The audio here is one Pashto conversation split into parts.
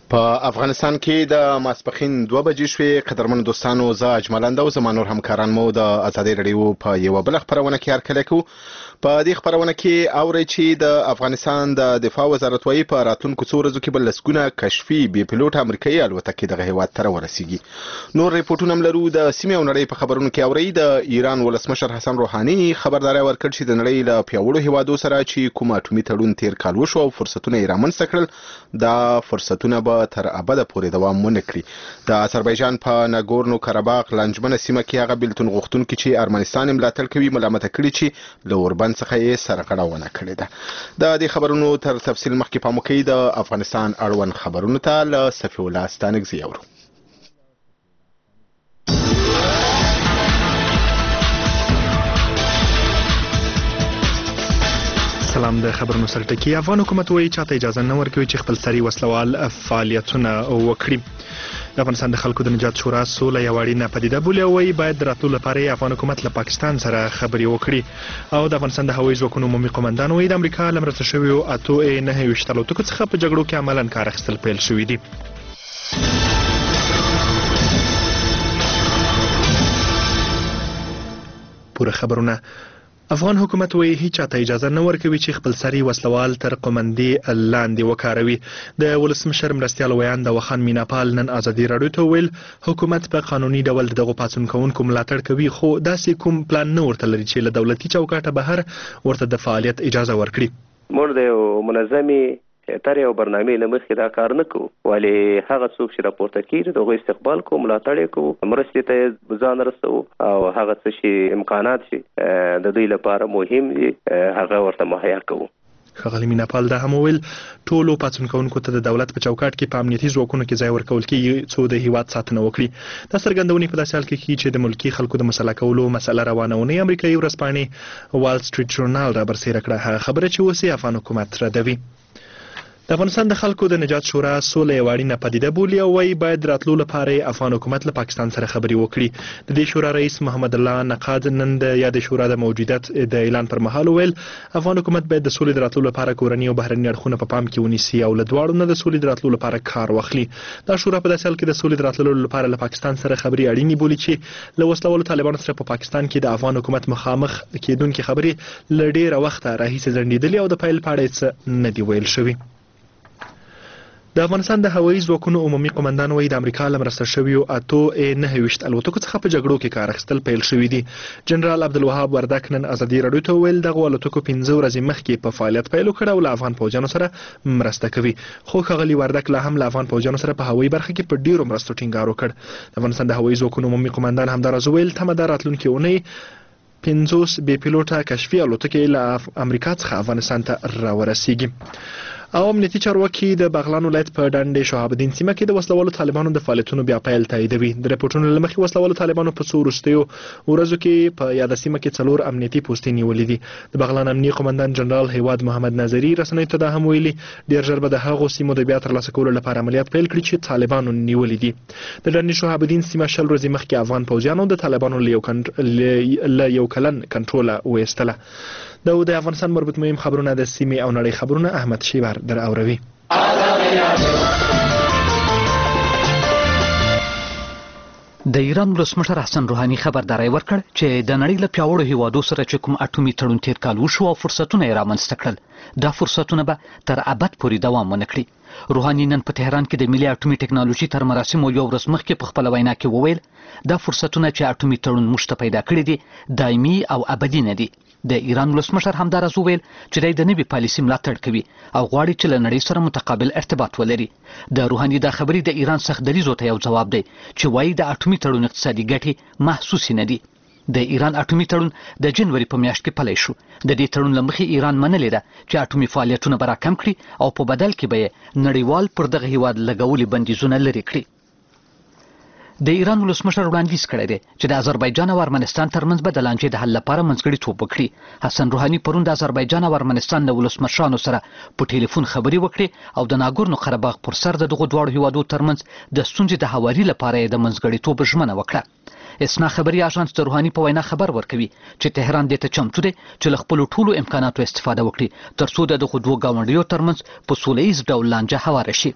په افغانستان کې د ماسپښین 2 بجې شوې. قدرمن دوستانو، زه اجملند او زما نور همکاران مو د ازادي رادیو په یو بل خبرونه کې هرکلی کوو. په دې خبرونه کې اورئ چې د افغانستان د دفاع وزارت وايي په راتلونکو څو ورځو کې بل لسګونه کشفي بې پیلوټ امریکایي الوتکې دغه هیواد ته ورسیږي. نور ریپورټونه هم لرو. د سیمې او نړۍ په خبرونو کې اورئ د ایران ولسمشر حسن روحاني خبرداری ورکړ چې د نړۍ له پیاوړو هیوادو سره چې کوم اټومي تړون تیر کال وشو او فرصتونه یې رامنځته کړل، دا فرصتونه به تر ابده پورې دوام ونه کړي. د آذربایجان په ناګورنو کاراباغ لنجمنه سیمه کې هغه بیلتون غوښتونکي چې ارمنستان ملاتړ کوي ملامت کړي چې له اوربند څخه یې سرغړونه کړې ده. د دې خبرونو تر تفصیل مخکې پام وکړئ د افغانستان اړوند خبرونو ته له صفي الله ستانکزي اورو. سلام. د خبرونو سرټکی. افغان حکومت وایي چاته اجازه نه ورکوي چې خپل سري وسلوال فعالیتونه وکړي. د افغانستان د خلکو د نجات شورا سوله یو اړینه پدیده بولي او وایي باید د راتلو لپاره افغان حکومت له پاکستان سره خبرې وکړي. او د افغانستان د هوایي ځواکونو عمومي قومندان وایي د امریکا له مرسته شویو 8.29 الوتکو څخه په جګړو کې عملاً کار اخیستل پیل شوي دي. پوره خبرونه. افغان حکومت وایي هیڅ چاته اجازه نه ورکوي چې خپل سري وسلوال تر قومندې لاندې وکاروي. د ولسمشر مرستیال ویاند وخان میناپال نن ازادي راډیو ته ویل حکومت په قانوني ډول دغه پاڅون کوونکو ملاتړ کوي، خو داسې کوم پلان نه ورته لري چې له دولتي چوکاټه بهر ورته د فعالیت اجازه ورکړي. موږ د منظمې تر یو برنامې له مخې دا کار نه کوو، ولې هغه څوک چې راپورته کېږي دغه استقبال کوو، ملاتړ یې کوو، مرستې ته ځان رسوو او هغه څه چې امکانات چې د دوی لپاره مهم دي هغه ورته مهیا کوو. ښاغلي میناپال دا هم ویل ټولو پاڅون کوونکو ته د دولت په چوکاټ کې په امنیتي ځواکونو کې ځای ورکول کېږي څو د هیواد ساتنه وکړي. دا څرګندونې په داسې حال کې کېږي چې د ملکي خلکو د مسله کولو مسله روانونې امریکایي ورځپاڼې وال سټریټ ژورنال رابرسېره کړه. هغه خبره چې اوس یې افغان حکومت ردوي. د افغانستان د خلکو د نجات شورا سوله یو اړینه پدیده بولي او وایي باید راتلو لپاره افغان حکومت له پاکستان سره خبرې وکړي. د دې شورا رئیس محمد الله نقاد نن د یادې شورا د موجودیت د اعلان پر مهال ویل افغان حکومت باید د سولې د راتلو لپاره کورني او بهرني اړخونه په پام کې ونیسي او له دواړو نه د سولې د راتلو لپاره کار واخلي. دا شورا په داسې حال کې د سولې د راتلو لپاره له پاکستان سره خبرې اړینې بولي چې له وسلوالو طالبانو سره په پاکستان کې د افغان حکومت مخامخ کېدونکې خبرې له ډېره وخته راهیسې ځنډېدلې او د پیل په اړه څه نه دي ویل شوي. د افغانستان د هوایي ځواکونو عمومي قومندان وایي د امریکا له مرسته شویو 8.29 الوتکو څخه په جګړو کې کار اخیستل پیل شوي دي. جنرال عبدالوهاب وردک نن ازادي راډیو ته ویل دغه الوتکو 15 ورځې مخکې په فعالیت پیل وکړ او له افغان پوځیانو سره مرسته کوي. خو ښاغلي وردک لا هم له افغان پوځیانو سره په هوایي برخه کې په ډیرو مرستو ټینګار وکړ. د افغانستان د هوایي ځواکونو عمومي قومندان همداراز ویل تمه ده راتلونکې اونۍ 50 بې پیلوټه کشفي الوتکې له امریکا څخه افغانستان ته راورسیږي. او امنیتي چارواکي د بغلان ولایت په ډنډ شهاب الدین سیمه کې د وسلوالو طالبانو د فعالیتونو بیا پیل تاییدوي. د رپورټونو له مخې وسلوالو طالبانو په څو وروستیو ورځو کې په یاده سیمه کې 4 امنیتي پوستې نیولې دي. د بغلان امنیتي قومندان جنرال هیواد محمد نظری رسنیو ته دا هم ویلي ډیر ژر به د هغو سیمو د بیا ترلاسه کولو لپاره عملیات پیل کړي چې طالبانو نیولې دي. د ډنډ شهاب الدین سیمه 10 ورځې مخکې افغان پوځیانو د طالبانو له یو کلن کنټروله وایستله. د افغانستان مربوط مهم خبرونه د سیمې او نړۍ خبرونه احمد شیبر در اوروي. د ایران ولسمشر حسن روحاني خبرداری ورکړ چې د نړۍ له پیاوړو هیوادو سره چې کوم اټومي تړون تیر کال وشو او فرصتونه یې رامنځته کړل، دا فرصتونه به تر ابد پورې دوام ونه کړي. روحاني نن په تهران کې د ملي اټومي ټکنالوژي تر مراسمو یو ورځ مخکې په خپله وینا کې وویل دا فرصتونه چې اټومي تړون موږ ته پیدا کړي دي دایمي او ابدي نه دي. د ایران ولسمشر همداراز وویل چې دی د نوې پالیسي ملاتړ کوي او غواړي چې له نړۍ سره متقابل ارتباط ولري. د روحاني دا خبرې د ایران سخت دریځو ته یو ځواب دی چې وایي د اټومي تړون اقتصادي ګټې محسوسې نه دي. د ایران اټومي تړون د جنوري په میاشت کې پلی شو. د دې تړون له مخې ایران منلې ده چې اټومي فعالیتونه به راکم کړي او په بدل کې به یې نړیوال پر دغه هیواد لګولي بندیزونه لرې کړي. د ایران ولسمشر وړاندیز کړی دی چې د آذربایجان او ارمنستان ترمنځ به د لانجې د حل لپاره منځګړیتوب وکړي. حسن روحاني پرون د آذربایجان او ارمنستان له ولسمشرانو سره په ټلیفون خبرې وکړې او د ناګورنو قرهباغ پر سر د دغو دواړو هیوادو ترمنځ د ستونزې د هواري لپاره یې د منځګړیتوب ژمنه وکړه. اسنا خبري اژانس د روحاني په وینا خبر ورکوي چې تهران دې ته چمتو دی چې له خپلو ټولو امکاناتو استفاده وکړي ترڅو د دغو دوو ګاونډیو ترمنځ په سوله ییز ډول لانجه هواره شي.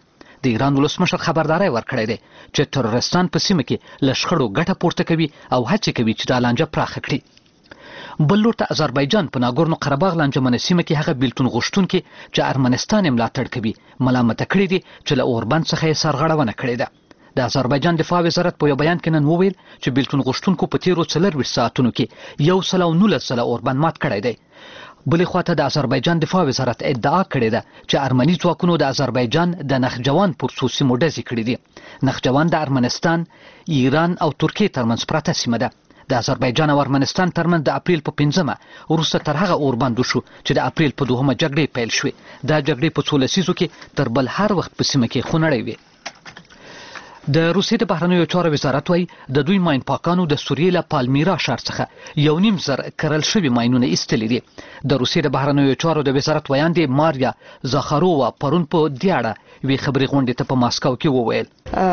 د ایران ولسمشر خبرداری ورکړی دی چې ترورستان په سیمه کې له شخړو ګټه پورته کوي او هڅې کوي چې دا لانجه پراخه کړي. بل لور ته آذربایجان په ناګورنو قرهباغ لانجمنه سیمه کې هغه بیلتون غوښتونکي چې ارمنستان یې ملاتړ کوي ملامته کړي دي چې له اوربند څخه یې سرغړونه کړې ده. د آذربایجان دفاع وزارت په یو بیان کې نن وویل چې بیلتون غوښتونکو په تیرو 24 ساعتونو کې 119 ځله اوربند مات کړی دی. بلې خواته د آذربایجان دفاع وزارت ادعا کړې ده چې ارمني ځواکونو د آذربایجان د نخجوان پر څو سیمو ډزې کړې دي. نخجوان د ارمنستان، ایران او ترکیې ترمنځ پراته سیمه ده. د آذربایجان او ارمنستان ترمنځ د اپریل په 15مه وروسته تر هغه اوربند وشو چې د اپریل په 2مه جګړې پیل شوې. دا جګړې په 16 لسیزو کې تر بل هر وخت په سیمه کې خونړۍ وې. د روسیې د بهرنیو چارو وزارت وايي د دوی ماین پاکانو د سوریې له پالمیرا ښار څخه 1.5 کرل شوي ماینونه ایستلي دي. د روسیې د بهرنیو چارو د وزارت ویاندې ماریا زاخارووا پرون په دې اړه یوې خبري غونډې ته په ماسکو کې وویل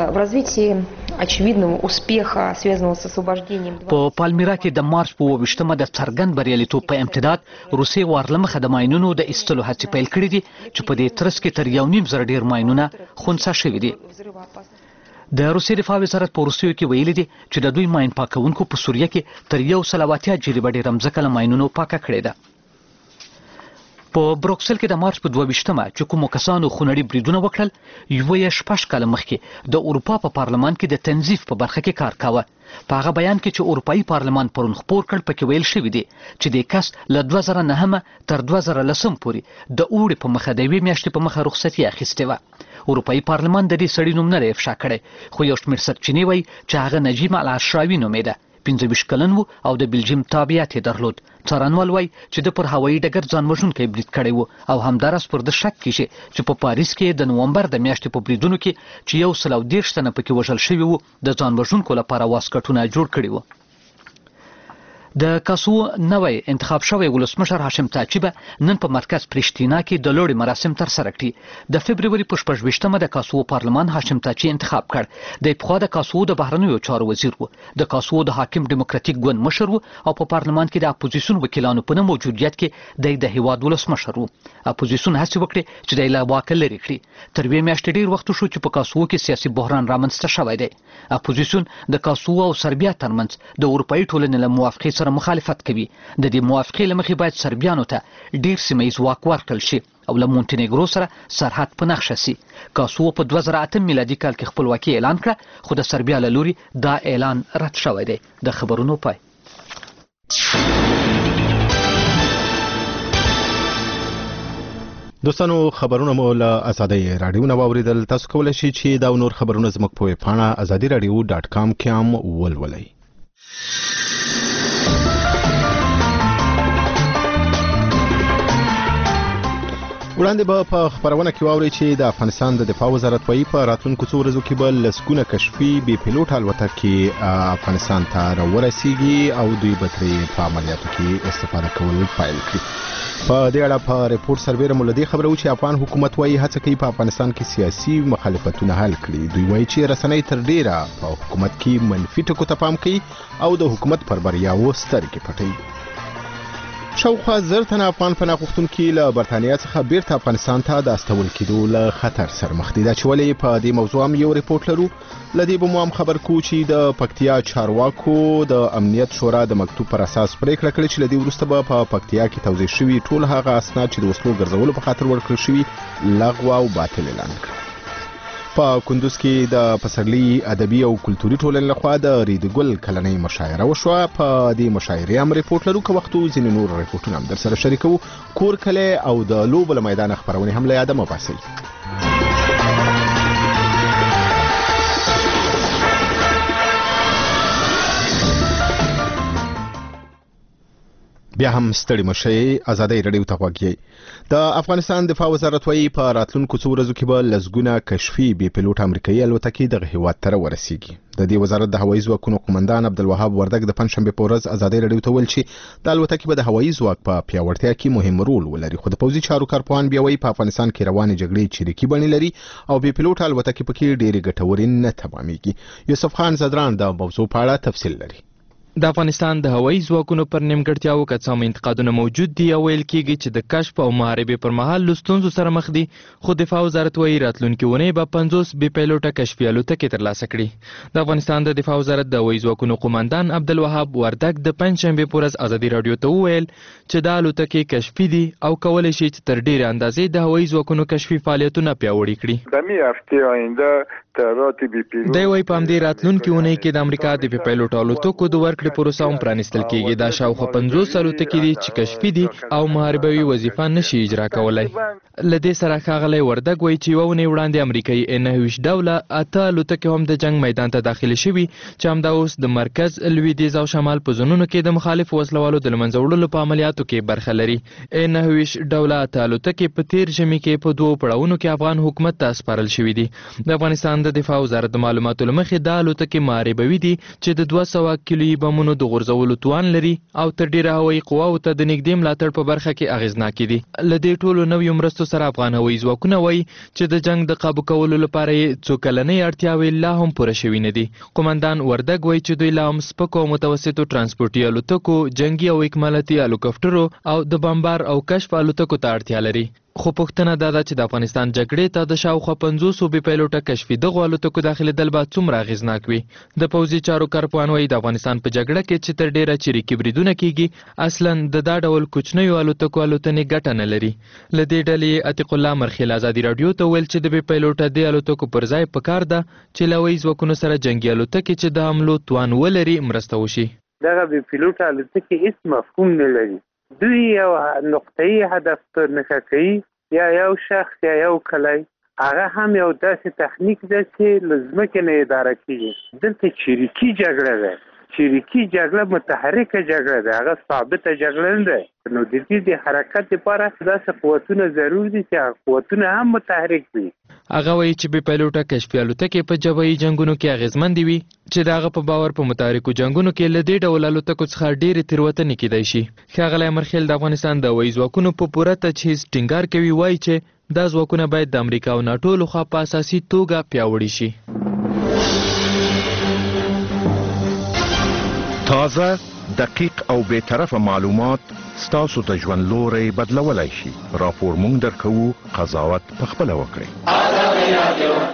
په پالمیرا کې د مارچ په 28مه د څرګند بریالیتوب په امتداد روسیې وارلمخه د ماینونو د ایستلو هڅې پیل کړې دي چې په دې ترڅ کې تر 1.5 ډیر ماینونه خونسا شوي دي. د روسیې دفاع وزارت په روسیو کې ویلي دي چې د دوی ماین پاکونکو په سوریه کې تر 180 جریبه ډیره مځکه له ماینونو پاکه کړې ده. په بروکسل کې د مارچ په 22مه چې کومو کسانو خونړي بریدونه وکړل یو یې 6 کاله مخکې د اروپا په پارلمان کې د تنظیف په برخه کې کار کاوه. په هغه بیان کې چې اروپایي پارلمان پرون خپور کړ پکې ویل شوی دی چې د کس له 2009 تر 2010 پورې د اوړي په مخه د 2 میاشتې په مخه رخصتي اخیستې وه. اروپایي پارلمان د دې سړي نوم نه دی افشا کړی خو یو شمېر سرچینې وایي چې هغه نجیب العشراوي نومېده. 25 کلن و او د بلجیم تابعیت یې درلود. څارنوال وایي چې د پر هوایي ډګر ځان وژونکی برید کړی و او همداراز پر د شک کیږي چې په پاریس کې د نومبر د میاشتې په بریدونو کې چې 130 تنه پکې وژل شوي وو د ځان وژونکو لپاره واسکټونه جوړ کړي وو. د کاسوو نوی انتخاب شوی ولسمشر هاشم تاچی به نن په مرکز پرشتینا کې د لوړې مراسم ترسره کړي. د فبرवरी په 28مه د کاسوو پارلمان هاشم تاچی انتخاب کړ. د پخوا د کاسوو د بهرنیو چارو وزیر و. د کاسوو د حاکم ډیموکراټیک ګوند مشر و او په پارلمان کې د اپوزیسیون وکیلانو په نه موجودیت کې د هیواد ولسمشر و. اپوزیسیون هڅه وکړي چې د لا واک لري کړي. تر 2 میاشتې ډیر وخت شو چې په کاسوو کې سیاسي بحران رامنځته شوی دی. اپوزیسیون د کاسوو او سربیا ترمنځ د اروپאי ټولنې له موافقې سره مخالفت کوي. د دې موافقې له مخې باید سربیانو ته ډیر سیمه ییز واک ورکړل شي او له مونټینګرو سره سرحد په نښه شي. کاسوو په 2008 میلادي کال کې خپلواکي اعلان کړه خو د سربیا له لوري دا اعلان رد شوی دی. د خبرونو پای. دوستانو خبرونه مو له ازادۍ رادیو نه واوریدل. تاسو کولی شئ چې دا نور خبرونه زموږ په ویب پاڼه azadiradio.com کې هم ولولئ. وړاندې به په خبرونه کې واورئ چې د افغانستان د دفاع وزارت وايي په راتلونکو څو ورځو کې به لسګونه کشفي بې پیلوټ الوتکې افغانستان ته راورسیږي او دوی به ترې په عملیاتو کې استفاده کول پیل کړي. په دې اړه په ریپورت سربیره مو له دې خبره و چې افغان حکومت وايي هڅه کوي په افغانستان کې سیاسي مخالفتونه حل کړي. دوی وايي چې رسنۍ تر ډیره په حکومت کې منفي ټکو ته پام کوي او د حکومت پر بریاوو سترګې پټوي. شاوخوا 1000 تنه افغان پناه غوښتونکي له برتانیا څخه بیرته افغانستان ته د استول کېدو له خطر سره مخ دي. دا چې ولې په دې موضوع هم یو ریپورت لرو. له دې به مو هم خبر کو چې د پکتیا چارواکو د امنیت شورا د مکتوب پر اساس پریکړه کړې چې له دې وروسته به په پکتیا کې توزیع شوي ټول هغه اسناد چې د وسلو ګرځولو په خاطر ورکړل شوي لغوه او باطل اعلان کړي. په کندوز کې د پسرلي ادبي او کلتوري ټولنې لخوا د ریډګل کلنۍ مشاعره وشوه. په دې مشاعرې هم ریپورت لرو که وخت ځینې نور ریپورتونه هم درسره شریکوو. کور کلی او د لوبو له میدانه خپرونې هم له یاده مه باسئ. بیا هم ستړي مشي ازادۍ رادیو ته غوږ یې. د افغانستان دفاع وزارت وايي په راتلونکو څو ورځو کې به لسګونه کشفي بې پیلوټ امریکایي الوتکې دغه هیواد ته ورسیږي. د دې وزارت د هوایي ځواکونو قومندان عبدالوهاب وردګ د پنځشنبې په ورځ ازادۍ رادیو ته ویل چې د الوتکې به د هوایي ځواک په پیاوړتیا کې مهم رول ولري. خو د پوځي چارو کارپوهان بیا وايي په افغانستان کې روانې جګړې چریکي بڼې لري او بې پیلوټ الوتکې پکې ډېرې ګټورې نه تمامېږي. یوسف خان زدران د موضوع په اړه تفصیل لري. د افغانستان د هوایي ځواکونو پر نیمګړتیاو که څه هم انتقادونه موجود دي او ویل کېږي چې د کشف او محاربې پر مهال له ستونزو سره مخ دي، خو دفاع وزارت وایي راتلونکې اونۍ به 50 بې پیلوټه کشفي الوتکې ترلاسه کړي. د افغانستان د دفاع وزارت د هوایي ځواکونو قوماندان عبدالوهاب وردګ د پنجشنبې په ورځ ازادي راډیو ته وویل چې دا الوتکې کشفي دي او کولی شي چې تر ډېرې اندازې د هوایي ځواکونو کشفي فعالیتونه پیاوړي کړي. دی وایي په همدې راتلونکې اونۍ کې د امریکا د بې پیلوټه الوتکو د ورکړې پروسه هم پرانیستل کېږي. دا شاوخوا 50 الوتکې دي چې کشفي دي او محاربوي وظیفه نشي اجرا کولی. له دې سره ښاغلی وردګ وایي چې یوه اونۍ وړاندې امریکایي N9 ډوله 8 الوتکې هم د جنګ میدان ته داخلي شوي چې همدا اوس د مرکز، لویدیځ او شمال په زونونو کې د مخالفو وسلوالو د له منځه وړلو په عملیاتو کې برخه لري. N9 ډوله 8 الوتکې په تیر ژمي کې په 2 پړاوونو کې افغان حکومت ته سپارل شوي دي. د افغانستان د دفاع وزارت د معلوماتو له مخې دا الوتکې محاربوي دي چې د 200 کیلويي بمونو د غورځولو توان لري او تر ډیره هوایي قواو ته د نږدې ملاتړ په برخه کې اغیزناکې دي. له دې ټولو نویو مرستو سره افغان هوایي ځواکونه وایي چې د جنګ د قابو کولو لپاره یې څو کلنۍ اړتیاوې لا هم پوره شوي نه دي. قومندان وردګ وایي چې دوی لا هم سپکو او متوسطو ترانسپورټي الوتکو، جنګي او اکمالاتي هلیکوپټرو او د بمبار او کشف الوتکو ته اړتیا لري. خو پوښتنه دا ده چې د افغانستان جګړې ته د شاوخوا 50 بې پیلوټه کشفي دغو الوتکو داخلېدل به څومره اغېزناک وي. د پوځي چارو کارپوهان وایي د افغانستان په جګړه کې چې تر ډېره چریکي بریدونه کېږي، اصلا د دا ډول کوچنیو الوتکو الوتنې ګټه نه لري. له دې ډلې عتیق الله مرخیل ازادي راډیو ته ویل چې د بې پیلوټه دې الوتکو پر ځای پکار ده چې له هوایي ځواکونو سره جنګي الوتکې چې د حملو توان ولري مرسته وشي. دغه بې پیلوټه الوتکې هېڅ مفهوم نه لري. دوی یو نقطه‌یي هدف ته نښه کوي، یا یو شخص یا یو کلی، هغه هم یو داسې تخنیک ده چې له ځمکې نه اداره کېږي. دلته چریکي جګړه ده، چریکي جګړه متحرکه جګړه ده، هغه ثابته جګړه نه ده. نو د دې د حرکت لپاره داسې قوتونه ضرور دي چې هغه قوتونه هم متحرک وي. هغه وایي چې بې پیلوټه کشفي الوتکې په جبهي جنګونو کې اغېزمندې وي چې د هغه په باور په متحرکو جنګونو کې له دې ډول الوتکو څخه ډېرې تېروتنې کیدای شي. ښاغلی مرخیل د افغانستان د هوایي ځواکونو په پوره تجهیز ټینګار کوي، وایي چې دا ځواکونه باید د امریکا او ناټو لخوا په اساسي توګه پیاوړي شي. تازه، دقیق او بی‌طرفه معلومات ستاسو د ژوند لوری بدلولای شي. راپور مونږ درکوو، قضاوت پخپله وکړئ.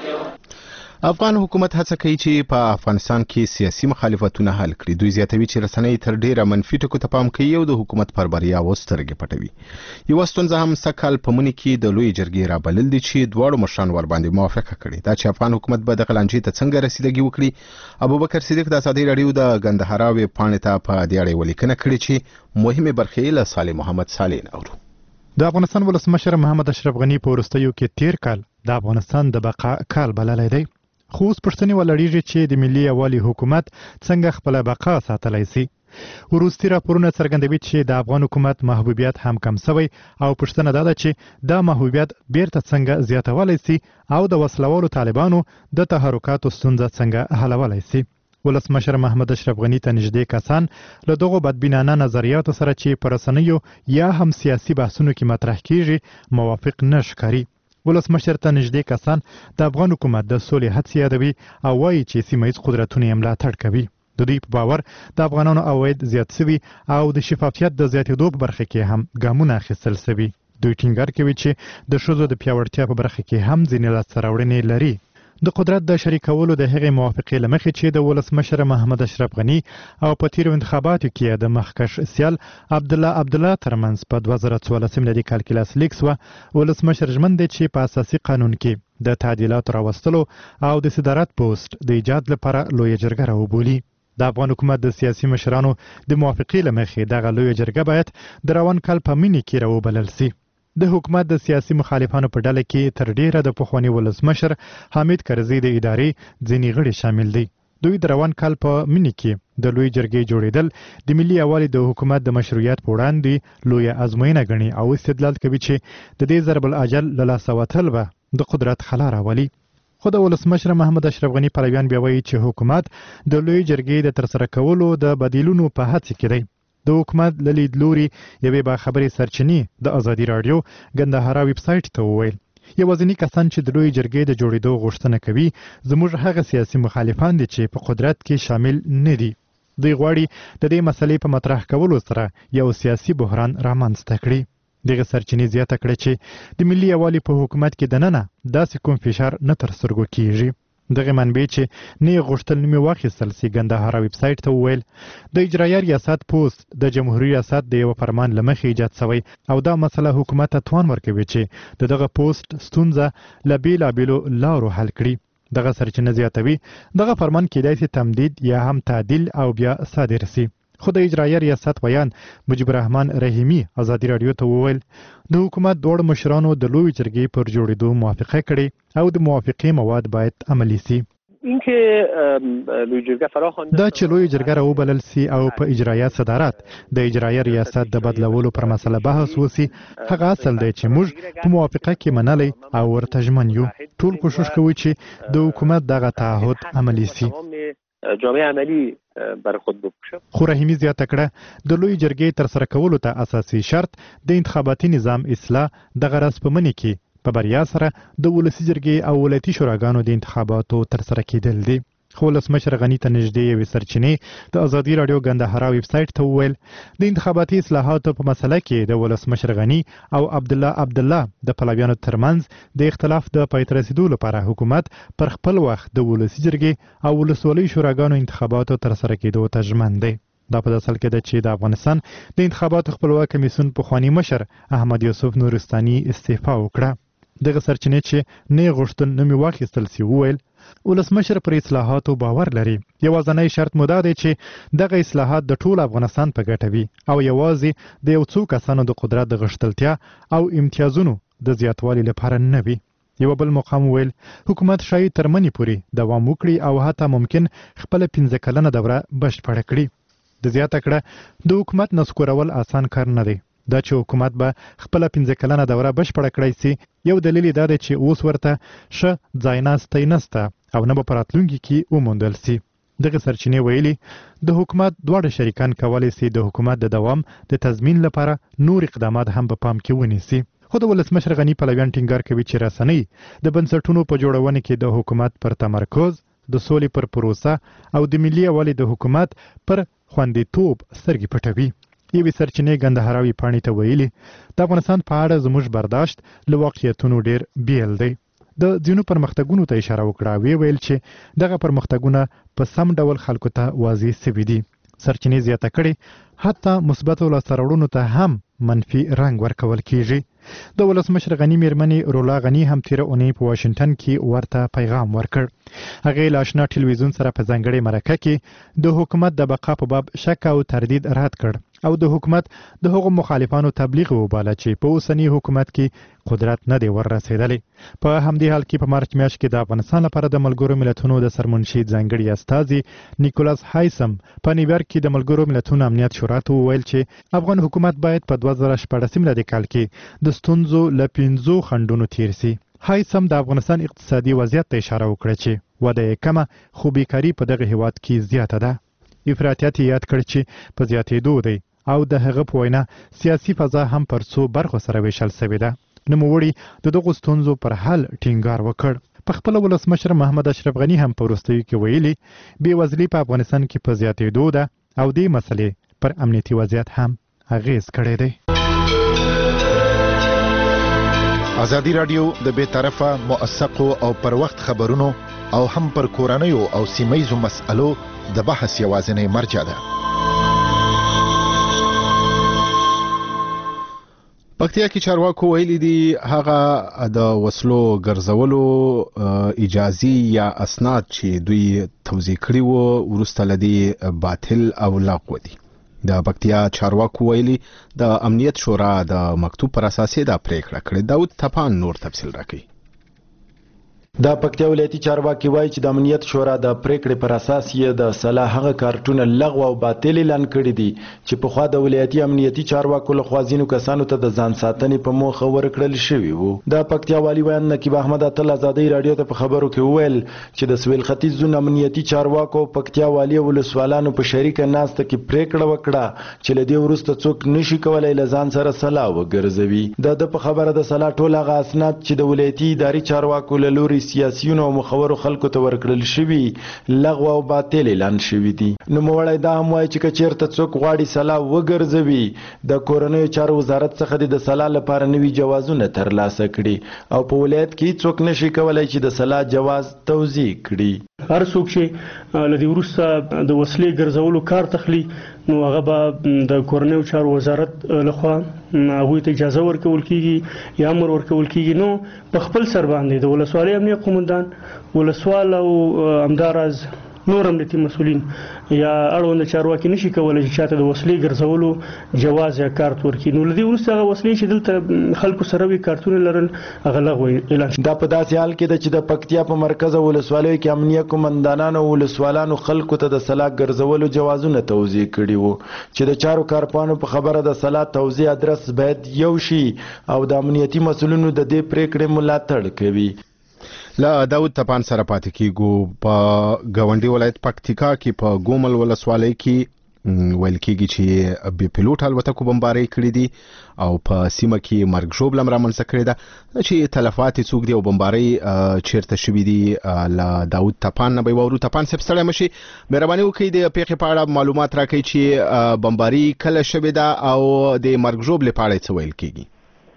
افغان حکومت هڅه کوي چې په افغانستان کې سیاسي مخالفتونه حل کړي. دوی زیاتوي چې رسنۍ تر ډیره منفي ټکو ته پام کوي او د حکومت پر بریاوو سترګې پټوي. یوه ستونزه هم سږکال په مني کې د لویې جرګې رابلل دي چې دواړو مشرانو ورباندې موافقه کړې ده چې افغان حکومت به دغه لانجې ته څنګه رسیدګي وکړي. ابوبکر صدیق د ازادي راډیو د ګندهارا ویب پاڼې ته په دې اړه ولیکنه کړې چې مهمه برخې له صالح محمد صالح اورو. د افغانستان ولسمشر محمد اشرف غنی په وروستیو کې تیر کال د افغانستان د بقا کال بللی دی، خو اوس پوښتنې ولړیږي چې د ملي یووالي حکومت څنګه خپله بقا ساتلی سي. وروستي راپورونه څرګندوي چې د افغان حکومت محبوبیت هم کم سوی او پوښتنه دا ده چې دا محبوبیت بیرته څنګه زیاتولی سي او د وسلوالو طالبانو د تحرکاتو ستونزه څنګه حلولی سي. ولسمشر محمد اشرف غنی ته نږدې کسان له دغو بدبینانه نظریاتو سره چې په رسنیو یا هم سیاسي بحثونو کې مطرح کیږي موافق نه ښکاري. ولسمشر ته نږدې کسان د افغان حکومت د سولې هڅې یادوي او وایي چې سیمه ییز قدرتونه یې ملاتړ کوي. د دوی په باور د افغانانو عواید زیات سوي او د شفافیت د زیاتېدو په برخه کې هم ګامونه اخیستل سوي. دوی ټینګار کوي چې د ښځو د پیاوړتیا په برخه کې هم ځینې لاسته راوړنې لري. د قدرت د شریکولو د هغې موافقې له مخې چې د ولسمشر محمد اشرف غنی او په تیرو انتخاباتو کې د مخکښ سیال عبدالله ترمنځ په 2014 میلادي کال کې لاسلیک سوه، ولسمشر ژمن دی چې په اساسي قانون کې د تعدیلاتو راوستلو او د صدارت پوسټ د ایجاد لپاره لویه جرګه راوبولي. د افغان حکومت د سیاسي مشرانو د موافقې له مخې دغه لویه جرګه باید د روان کال په مني کې راوبلل سي. د حکومت د سیاسي مخالفانو په ډله کې تر ډیره د پخواني ولسمشر حامد کرزي د ادارې ځینې غړي شامل دي. دوی د روان کال په مني کې د لوی جرګې جوړېدل د ملي یووالي د حکومت د مشروعیت په وړاندې لویه ازموینه ګڼي او استدلال کوي چې د دې ضرب الاجل له لاسه وتل به د قدرت خلا راولي. خو د ولسمشر محمد اشرف غنی پلویان بیا وایي چې حکومت د لوی جرګې د ترسره کولو د بدیلونو په هڅه کې دی. د حکومت له لیدلوري یوې باخبرې سرچینې د ازادي راډیو ګندهارا ویب سایټ ته وویل یوازینی کسان چې د لوی جرګې د جوړېدو غوښتنه کوي زموږ هغه سیاسي مخالفان دي چې په قدرت کې شامل نه دي. دوی غواړي د دې مسلې په مطرح کولو سره یو سیاسي بحران رامنځته کړي. دغه سرچینې زیاته کړه چې د ملي یووالي په حکومت کې دننه داسې کوم فشار نه تر سترګو کیږي. دغه منبع چې نه غوښتل نومې واخیستل سي ګندهارا ویب سایټ ته وویل د اجرایه ریاست پوسټ د جمهوریت ریاست د یو فرمان لمخې ایجاد شوی او دا مسله حکومت ته توان ورکوي چې دغه پوسټ ستونزه له بیلابیلو لارو حل کړي. دغه سرچینه زیاتوي دغه فرمان کېدای شي تمدید یا هم تعدیل او بیا صادر سي. خو د اجرایه ریاست ویان مجيب الرحمن رحیمی ازادي رادیو ته وویل د حکومت دوړ مشرانو د لوی جرګې پر جوړېدو موافقه کړې او د موافقې مواد باید عملي سي. دا چې لوی جرګه راوبلل سي او په اجرایه صدارت د اجرایه ریاست د بدلولو پر مسله بحث وسی هغه اصل دی چې موږ په موافقه کې منلې او ورته ژمن یو. ټول کوشش کوي چې د حکومت دغه تعهد عملي سي. جامعه عملی بر خود بکشه. خو رحیمی زیاته کړه د لوی جرګې تر سره کولو ته اساسي شرط د انتخاباتي نظام اصلاح د غرض په منې کې په بریا سره د ولسی جرګې او ولایتي شوراګانو د انتخاباتو تر سره کېدل دي. خو ولسمشر غنی ته نږدې یوې سرچینې د ازادي رادیو ګندهارا ویب سایټ ته وویل د انتخاباتي اصلاحاتو په مسله کې د ولسمشر غنی او عبدالله د پلویانو ترمنځ د اختلاف د پای ته رسیدو لپاره حکومت پر خپل وخت د ولسی جرګې او ولسوالۍ شوراګانو انتخاباتو تر سره کېدو ته ژمن دی. دا په اصل کې د چې د افغانستان د انتخاباتو خپلواک کمیسیون پخوانی مشر احمد یوسف نورستاني استعفا وکړه. دغه سرچینې چې نه غوښتل نومې واخیستل سي وویل ولسمشر پر اصلاحاتو باور لري. یوازینی شرط مو دا دی چې دغه اصلاحات د ټول افغانستان په ګټه وي او یوازې د یو څو کسانو د قدرت د غښتلتیا او امتیازونو د زیاتوالي لپاره نه وي. یو بل مقام ویل حکومت شاید تر منی پورې دوام وکړي او حتی ممکن خپل 15 کلنه دوره بشپړه کړي. د زیاته کړه د حکومت نسکورول آسان کار نه دی. دا چې حکومت به خپل 15 کلنه دوره بشپړه کړی سي یو دلیل دا دی چې اوس ورته ښه ځایناستي نسته او نه به په راتلونکي کې وموندل سي. دغه سرچینې ویلي د حکومت دواړه شریکان کولی سي د حکومت د دوام د تضمین لپاره نور اقدامات هم په پام کې ونیسي. خو د ولسمشر غنی پلویان ټینګار کوي چې رسنۍ د بنسټونو په جوړونه کې د حکومت پر تمرکز د سولې پر پروسه او د ملي یووالي د حکومت پر خوندیتوب سترګې پټوي. یوې سرچینې ګندهاراوي پاڼې ته ویلي د افغانستان په اړه زموږ برداشت له واقعیتونو ډیر بیل دی. د ځینو پرمختګونو ته اشاره وکړه ویل چې دغه پرمختګونه په سم ډول خلکو ته واضح شوي دي. سرچینې زیاته کړي حتی مثبتو لاسته راوړنو ته هم منفي رنګ ورکول کیږي. د ولسمشر غنی میرمنې رولا غنی هم تیر اونۍ په واشنگټن کې ورته پیغام ورکړ. هغه له آشنا ټلویزیون سره په ځانګړې مرکه کې د حکومت د بقا په باب شک او تردید رد کړ او د حکومت د هغو مخالفانو تبلیغ وباله چې په اوسنی حکومت کې قدرت نه دی ورسېدلی. په همدې حال کې په مارچ میاشت کې د افغانستان لپاره د ملګرو ملتونو د سرمنشي ځانګړي استازي نیکولاس هایسم په نیویارک کې د ملګرو ملتونو امنیت شورا ته وویل چې افغان حکومت باید په 2014 میلادي کال کې د ستونزو له 5 خنډونو تیر سي. هایسم د افغانستان اقتصادي وضعیت ته اشاره وکړه چې وده یې کمه خو بیکاري په دغه هیواد کې زیاته ده. افراطیت یاد کړ چې په زیاتېدو دی او د هغه په وینا سیاسي فضا هم پر څو برخو سره ویشل شوې ده. نوموړي د دغو ستونزو پر حل ټینګار وکړ. په خپل ولسمشر محمد اشرف غنی هم په وروستیو کې ویلي بېوزلي په افغانستان کې په زیاتېدو ده او دې مسلې پر امنیتي وضعیت هم اغیز کړی دی. ازادي رادیو د بې طرفه موثقو او پر وخت خبرونو او هم پر کورنیو او سیمایزو مسألو د بحث یوازینی مرجع ده. پکتیا کې چارواکو ویلي دي هغه د وسلو ګرځولو اجازه یا اسناد چې دوی توزیع کړي وو ورسته لدی باطل او لغوه دي. د پکتیا چارواکو ویلي د امنیت شورا د مکتوب پر اساس دا پریکړه کړې. داود تپان نور تفصیل راکړي. د پکتیا ولایتي چارواکي وایي چې د امنیت شورا د پریکړې پر اساس یې د صلاح هغه کارتونه لغوه او باطل اعلان کړي دي چې په خوا د ولایتي امنیتي چارواکو له خوا ځینو کسانو ته د ځان ساتنې په موخه ورکړل شوي وو. د پکتیا والي ویان نقیب احمد اتل ازادي رادیو ته په خبرو کې وویل چې د سویل ختیځ زون امنیتي چارواکو پکتیا والي ولسوالانو په شریکه ناسته کې پریکړه وکړه چې له دې وروسته څوک نشي کولای له ځان سره صلاح وګرځوي. د په خبره د صلاح ټول هغه اسناد چې د ولایتي اداري چارواکو له لوري سیاسيونو او مخورو خلکو ته ورکړل شوي لغوه او باطل اعلان شوي دي. نو موړی دا هم وایي چې کچیرته څوک غواړي سلا وګرځوي د کورنیو چارو وزارت څخه د سلا لپاره نوي جوازونه ترلاسه کړي او په ولایت کې څوک نشي کولای چې د سلا جواز توزیع کړي. هر څوک چې لدی وروسته د وسلې ګرځولو کار تخلي نو هغه به د کورنیو چارو وزارت لخوا هغوی ته اجازه ورکول کیږي یا امر ورکول کیږي. نو په خپل سر باندې د ولسوالۍ امنیه قومندان ولسوال او همداراز نور امنیتي مسؤلین یا اړوند چارواکي نشي کولای چې چاته د وسلې ګرځولو جواز یا کارت ورکړي. نو لدی وروسته هغه وسلې چې دلته خلکو سره وي کارتونه لرل هغه لغوه اعلان شي. دا په داسې حال کې ده چې د پکتیا په مرکز ولسوالیو کې امنیه قومندانانو او ولسوالانو خلکو ته د سلا ګرځولو جوازونه توزیع کړي وو چې د چارو کارپانو په خبره د سلا توزیع ادرس باید یو شي او د امنیتي مسؤلینو د دې پریکړې ملاتړ کوي. لا داود تپان سره پاتې کیږو په گاونډي ولایت پکتیکا کې په ګومل ولسوالۍ کې ویل کېږي چې بي پيلوټ الوتکو بمباري کړې دي او په سیمه کې مرګ ژوبل رامنځته کړې ده چې تلفات څوک دي او بمباري چیرته شوې دي. لا داود تپان نه به ورو تپان سپ ستړی مشي مهرباني وکړئ د پیښې په اړه معلومات راکړئ چې بمباري کله شوې ده او د مرګ ژوبل په اړه څه ویل کېږي.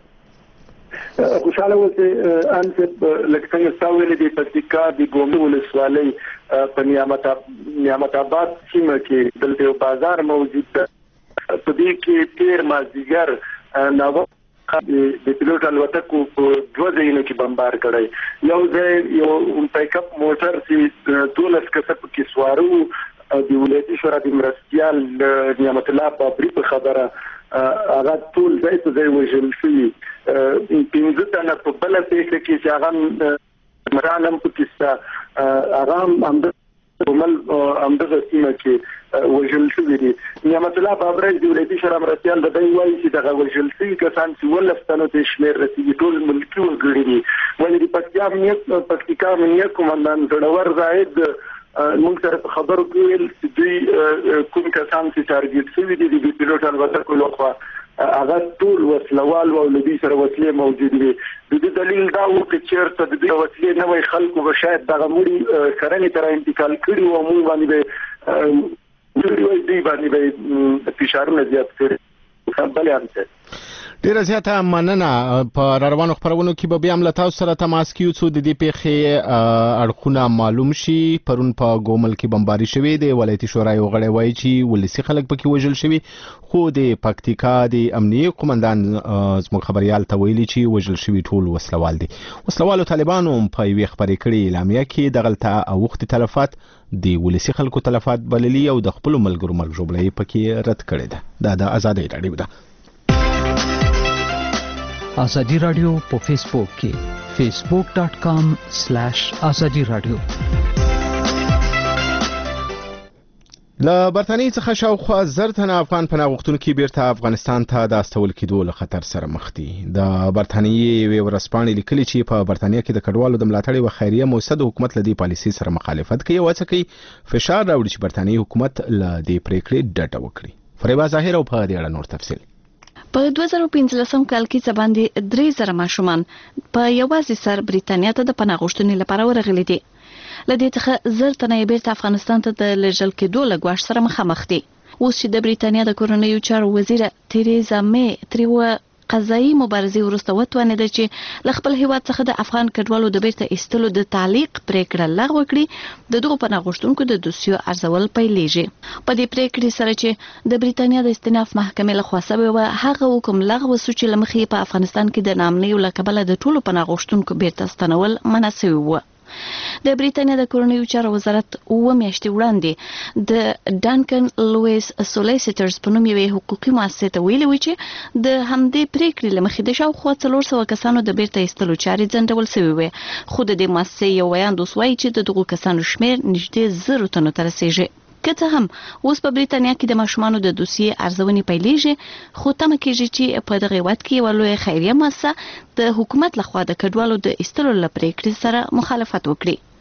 خوشاله اوسئ ان لکه څنګه تاسو د پکتیکا د ګومل ولسوالۍ په نعمت آباد سیمه کې دلته یو بازار موجود ده. په دې کې تیر مازدیګر نو د پیلوټ الوتکو په دوه ځایونو کې بمبار کړی. یو ځای یو پایک اپ موټر چې 12 کسه کې سوارو د ولایتي شورا د مرستيال نعمت الله بابری په خبره هغه ټول ځای ته ځای وژل شوي. 15 تنه په بل پیښه کې چې هغه مرانم په کیسه هغه همدغه سیمه کې وژل شوي دي. نعمت الله بابری د ولایتي شورا مرستيال د دوی وایي چې دغه وژل شوي کسان چې ولف تنو ته شمیر رسیدي ټول ملکي وګړي دي. ولې د پکتیکا امنیه قومندان زړور زاهد موږ سره په خبرو کې ویل چې دوی کوم کسان چې ټارګټ شوي دي د پیلوټ الوتکو لخوا هغه ټول وسلوال او لدی سره وسلې موجود دي. د دې دلیل دا و چې چیرته د دې وسلې نه وي خلکو به شاید دغه مړي کرنې تر انتقال کړي او موږ باندې به فشارونه زیات کړي. بل انته ډیره زیاته مننه. په روانو خبرونو کې به بیا هم له تاسو سره تماس کیو څو د دې پیښې اړخونه معلوم شي. پرون په ګومل کې بمباري شوې د ولایتي شورا یو غړی وایي چې ولسی خلک پکې وژل شوي خو د پکتیکا د امنیه قومندان زموږ خبريال ته ویلي چې وژل شوي ټول وسلوال دي. وسلوالو طالبانو په یوې خبرې کړې اعلامیه کې دغلته اوخت تلفات د ولسی خلکو تلفات بللي او د خپل ملګرو مرګ ژوبلې پکې رد کړې ده. دا آزادۍ راډیو ده. آزادی رادیو په فیسبوک کې facebook.com/azadi radio. له برتانیې څخه شاوخوا 10 تنه افغان پناه غوښتونکي بیرته افغانستان ته د استول کېدو له خطر سره مخ دي. د برتانیې یوې ورځپاڼې لیکلي چې په برتانیې کې د کډوالو د ملاتړ او خیریه موسسه د حکومت له دې پالیسي سره مخالفت کوي او هڅه کوي فشار راوړي چې برتانیې حکومت له دې پریکړې ډډه وکړي. فریبا ظاهر او په دې اړه نور تفصیل. په 2015 کال کې څه باندې 3000 ماشومان په یوازې سر بریتانیا ته د پناه غوښتنې لپاره ورغلي دي. لدې څخه 10 تنه بیرته افغانستان ته د لېږل کېدو له ګواښ سره مخامخ دي. اوس چې د بریتانیا د کورنیو چارو وزیر تریزا مې تریو قضایي مبارزې ورسته وتوانیده چې له خپل هیواد څخه د افغان کډوالو د بیرته ایستلو د تعلیق پریکړه لغوه کړي د دغو پناه غوښتونکو د دوسیو ارزول پیلېږي. په دې پریکړې سره چې د بریتانیا د استئناف محکمې لخوا سوی و هغه حکم لغوه شو چې له مخې په افغانستان کې د ناامنۍ له کبله د ټولو پناه غوښتونکو بیرته ستنول منع شوی و. د بریتانیا د کورنیو چارو وزارت 2 میاشتې وړاندې د ډانکن لویس سولیسیټرز په نوم یوې حقوقي مؤسسې ته ویلي و چې د همدې پریکړې له مخې د شاوخوا 400 کسانو د بیرته ایستلو چارې ځنډول شوې وې. خو د دې مؤسسې یو ویاند اوس وایي چې د دغو کسانو شمېر نږدې 1000 تنو ته رسیږي. که څه هم اوس په بریتانیا کې د ماشومانو د دوسیې ارزونې پیلېږي خو تمه کېږي چې په دغه هیواد کې یوه لویه خیریه مؤسسه د حکومت لخوا د کډوالو د ایستلو له پریکړې سره مخالفت وکړي.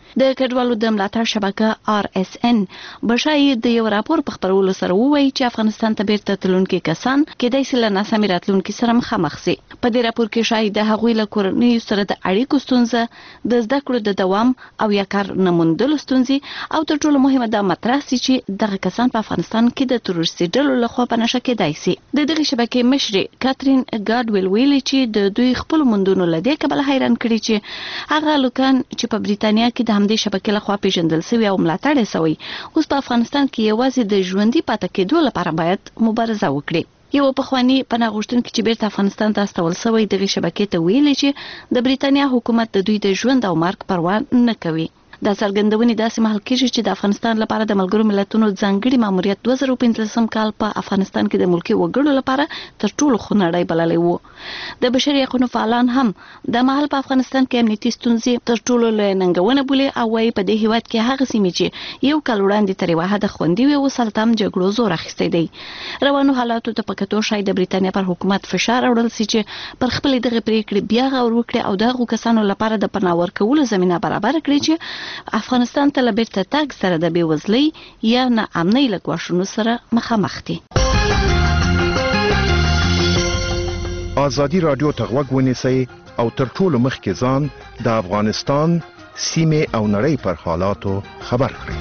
د کډوالو د ملاتړ شبکه RSN بشای د یو راپور په خبرولو سره وایي چې افغانستان ته بیرته تلونکي کسان کېدای شي له ناسمې راتلونکي سره مخامخ شي. په دې راپور کې شایي د هغوی له کورنۍ سره د اړیکو ستونزه، د زده کړو د دوام او یا کار نه موندلو ستونزې او تر ټولو مهمه دا مطرح شي چې دغه کسان په افغانستان کې د تروریستي ډلو لخوا په نشه کېدای شي. د دغه شبکې مشر کاترین ګاډویل ویلي چې د دوی خپل موندونو لدې کبل حیران کړي چې هغه لوکان چې په بریتانیا کې د همدې شبکې لخوا پیژندل شوی او ملاتړ شوی اوس په افغانستان کې یوازې د ژوندۍ پاتې کېدو لپاره باید مبارزه وکړي. یو پخوانی پناه غوښتونکي چې بیرته افغانستان ته استول شوی دغه شبکې ته ویلي چې د بریتانیا حکومت د دوی د ژوند او مرګ پروا نه کوي. دا څرګندونې داسې محل کېږي چې د افغانستان لپاره د ملګرو ملتونو ځانګړي ماموریت 2015 کال په افغانستان کې د ملکي وګړو لپاره تر ټولو خونړی بللی وو. د بشري حقوقو فعالان هم د محل په افغانستان کې امنیتي ستونزې تر ټولو لویه ننګونه بولي او وايي په دې هیواد کې هغه سیمې چې یو کال وړاندې تر یوه حده خوندي وي اوس هلته هم جګړو زور اخیستی دی. روانو حالاتو ته په کتو شاید د بریتانیا پر حکومت فشار راوړل شي چې پر خپلې دغه پریکړې بیا غور وکړي او دغه کسانو لپاره د پناه ورکولو زمینه برابر کړي چې افغانستان ته بیرته تګ سره د بېوزلۍ یا ناامنۍ له ګواښونو سره مخامخ دي. ازادي رادیو ته غوږ ونیسئ او تر ټولو مخکې ځان د افغانستان سیمې او نړۍ پر حالاتو خبر کړئ.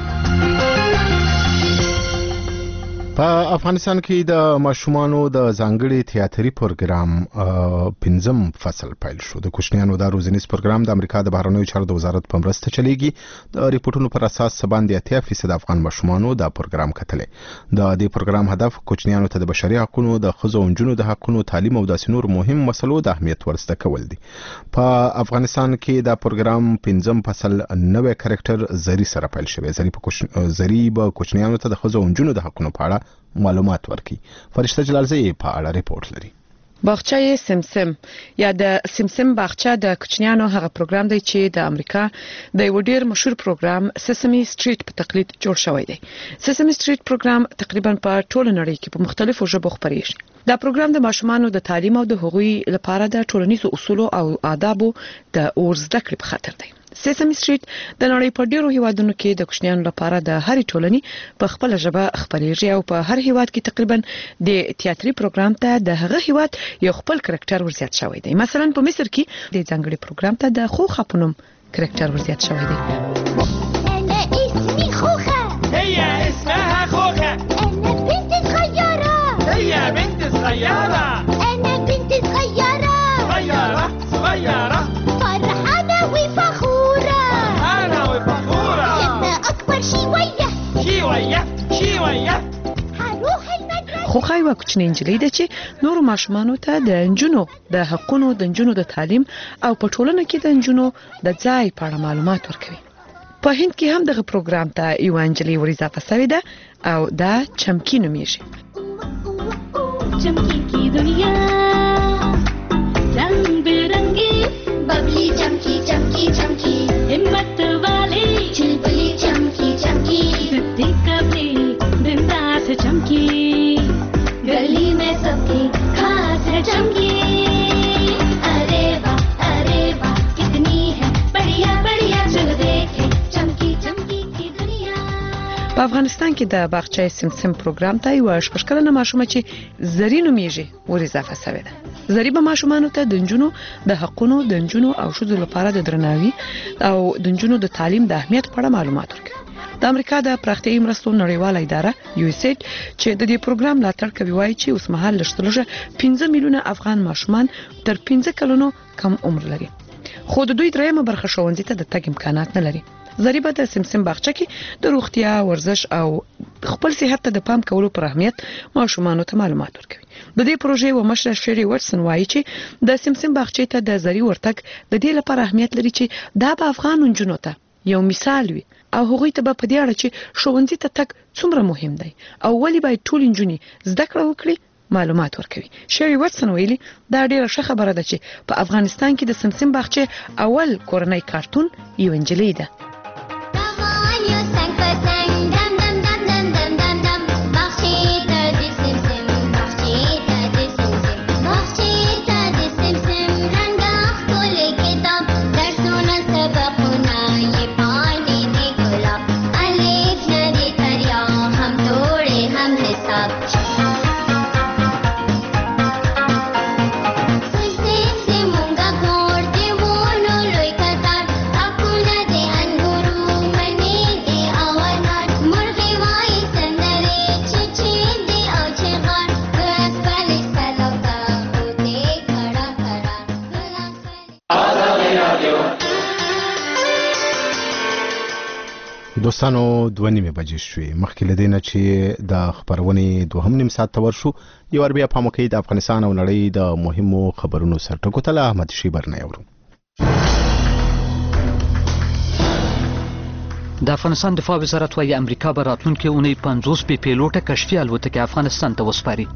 په افغانستان کې د ماشومانو د ځانګړي تیاتري پروګرام 5م فصل پیل شو. د کوچنیانو د روزنیز پروګرام د امریکا د بهرنیو چارو د وزارت په مرسته چلیږي. د ریپورتونو پر اساس باندې 80% افغان ماشومانو د پروګرام کتلې. د دې پروګرام هدف کوچنیانو ته د بشري حقوقو، د ښځو او نجونو د حقوقو، تعلیم او داسې نور مهم مسلو د اهمیت ورسته کول دي. په افغانستان کې د پروګرام 5م فصل نوې کریکټر زری سره پیل شوی. زری به کوچنیانو ته د ښځو او نجونو د حقوقو په اړه معلومات ورکړي. فرشته جلالزی په اړه ریپورت لري. باغچه سمسم یا د سمسم باغچه د کوچنیانو هغه پروګرام دی چې د امریکا د یو ډیر مشهور پروګرام سیسمي سټریټ په تقلید جوړ شوی دی. سیسمي سټریټ پروګرام تقریبا په ټوله نړۍ کې په مختلفو ژبو خپریږي. دا پروګرام د ماشومانو د تعلیم او د حقوقي لپاره د ټولنیزو اصولو او آدابو د زده کړې په خاطر دی. سیسمي سټریټ د نړۍ په ډیرو هیوادونو کې د کوچنیانو لپاره د هرې ټولنې په خپل ژبه خبرېږي او په هر هیواد کې تقریبا د تیاتري پروګرام ته د هغه هیواد یو خپل کریکټر ورزیات شوی دی. مثلا په مصر کې د ځانګړي پروګرام ته د خوخه په نوم کریکټر ورزیات شوی دی. انا اسمي خوخه، هي اسمها خوخه، انا بنت صغيره، هي بنت صغيره، انا بنت صغيره، صغيره صغيره، فرحانه وفخوره، فرحانه وفخوره، يبقى اكبر شويه شويه شويه هروح المدرسه. خوخه یو کوچنی نجلۍ ده چې نور ماشومانو ته د نجونو د حقونو، د نجونو د تعلیم او په ټولنه کې د نجونو د ځای په اړه معلومات ورکوي. په هند کې هم دغه پروګرام ته یو انجلۍ ورزافه شوې ده او دا چمکی نومیږي. चमकी की दुनिया रंग बिरंगी बबली चमकी चमकी चमकी हिम्मत वाली चुलबुली चमकी चमकी जिद्दी कभी बिंदास चमकी गली में सबकी खास है चमकी अरे वाह कितनी है बढ़िया बढ़िया चल देखे चमकी चमकी की दुनिया. په افغانستان کې د باغچه سمسم پروګرام ته یو شپږکلنه ماشومه چې زری نومیږي ورزافه شوې ده. زری به ماشومانو ته د نجونو د حقونو، د نجونو او ښځو لپاره د درناوي او د نجونو د تعلیم د اهمیت په اړه معلومات ورکوي. د امریکا د پراختیایي مرستو نړیواله اداره USAID چې د دې پروګرام ملاتړ کوي وایي چې اوس مهال لږترلږه 15 میلیونه افغان ماشومان تر 15 کلونو کم عمر لري. خو د دوی درېیمه برخه ښوونځي ته د تګ امکانات نه لري. زریبه د سمسم باغچه کې د روغتیا، ورزش او خپل صحت ته د پام کولو پر اهمیت ماشومانو ته معلومات ورکوي. د دې پروژې و مشر شری ورسن وایي چې د سمسم باغچې ته د زری ورتګ د دې لپاره اهمیت لري چې دا به افغان نجونو ته یو مثال وي او هغوی ته په دې اړه چې ښوونځي ته تګ څومره مهم دی او ولې باید ټول نجونې زده کړه وکړي معلومات ورکوي. شری ورسن ویلي دا ډیره ښه خبره ده چې په افغانستان کې د سمسم باغچې اول کورنۍ کارتون یو انجلۍ ده. دوستانو 2:30 بجې شوې. مخکې له دې نه چې د خبرونې 2:30 ساعت ته ورشو یو ور بیا پام وکړئ د افغانستان او نړۍ د مهمو خبرونو سرټکو ته له احمد شیبر نه اورو. د افغانستان دفاع وزارت وايي امریکا به راتلونکي اونۍ 50 بې پیلوټه کشفي الوتکې افغانستان ته وسپاري.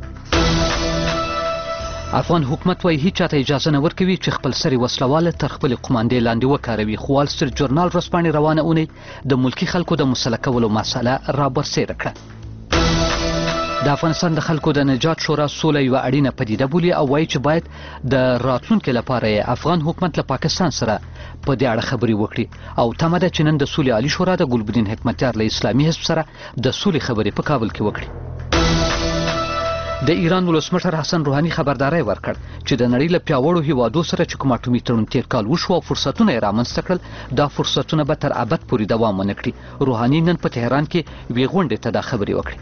افغان حکومت وايي هیڅ چاته اجازه نه ورکوي چې خپل سري وسلواله تر خپل قوماندې لاندې وکاروي. خو وال سټریټ جورنال ورځپاڼې روانه اونۍ د ملکی خلکو د مسله کولو مسله رابرسېره کړه. د افغانستان د خلکو د نجات شورا سوله یو اړینه پدیده بولي او وایي چې باید د راتلونکي لپاره افغان حکومت له پاکستان سره په دې اړه خبرې وکړي او تمه ده چې نن د سولې عالی شورا د ګلبدین حکمتیار له اسلامي حزب سره د سولې خبرې په کابل کې وکړي. د ایران ولسمشر حسن روحاني خبرداري ورکړ چې د نړۍ له پیاوړو هیوادو سره چې کوم اټومي تړون تیر کال وشو او فرصتونه یې رامنځته کړل دا فرصتونه به تر ابد پورې دوام ونه کړي. روحاني نن په تهران کې وی غونډې ته دا خبرې وکړې.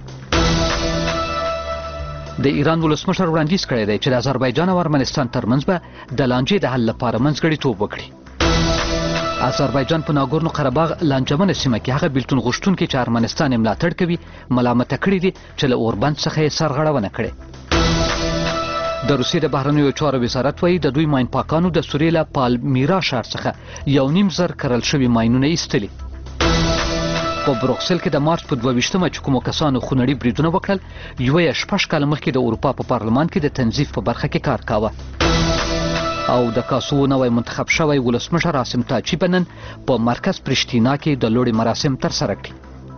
د ایران ولسمشر وړاندیز کړی دی چې د آذربایجان او ارمنستان ترمنځ به د لانجې د حل لپاره منځګړیتوب وکړي. آذربایجان په ناګورنو قرهباغ لانجمنه سیمه کې هغه بیلتون غوښتونکي چې ارمنستان یې ملاتړ کوي ملامته کړي دي چې له اوربند څخه یې سرغړونه کړې. د روسیې د بهرنیو چارو وزارت وایي د دوی ماین پاکانو د سوریې له پالمیرا ښار څخه 1.5 زره کرل شوي ماینونه ایستلي. په بروکسل کې د مارچ په 22مه چې کومو کسانو خونړي بریدونه وکړل یو یې 6 کاله مخکې د اروپا په پارلمان کې د تنظیف په برخه کې کار کاوه. او د کاسو نوی منتخب شوی ولسمشر راسم تاچی بنن په مرکز پرشتینا کې د لوړي مراسم تر سره کړي.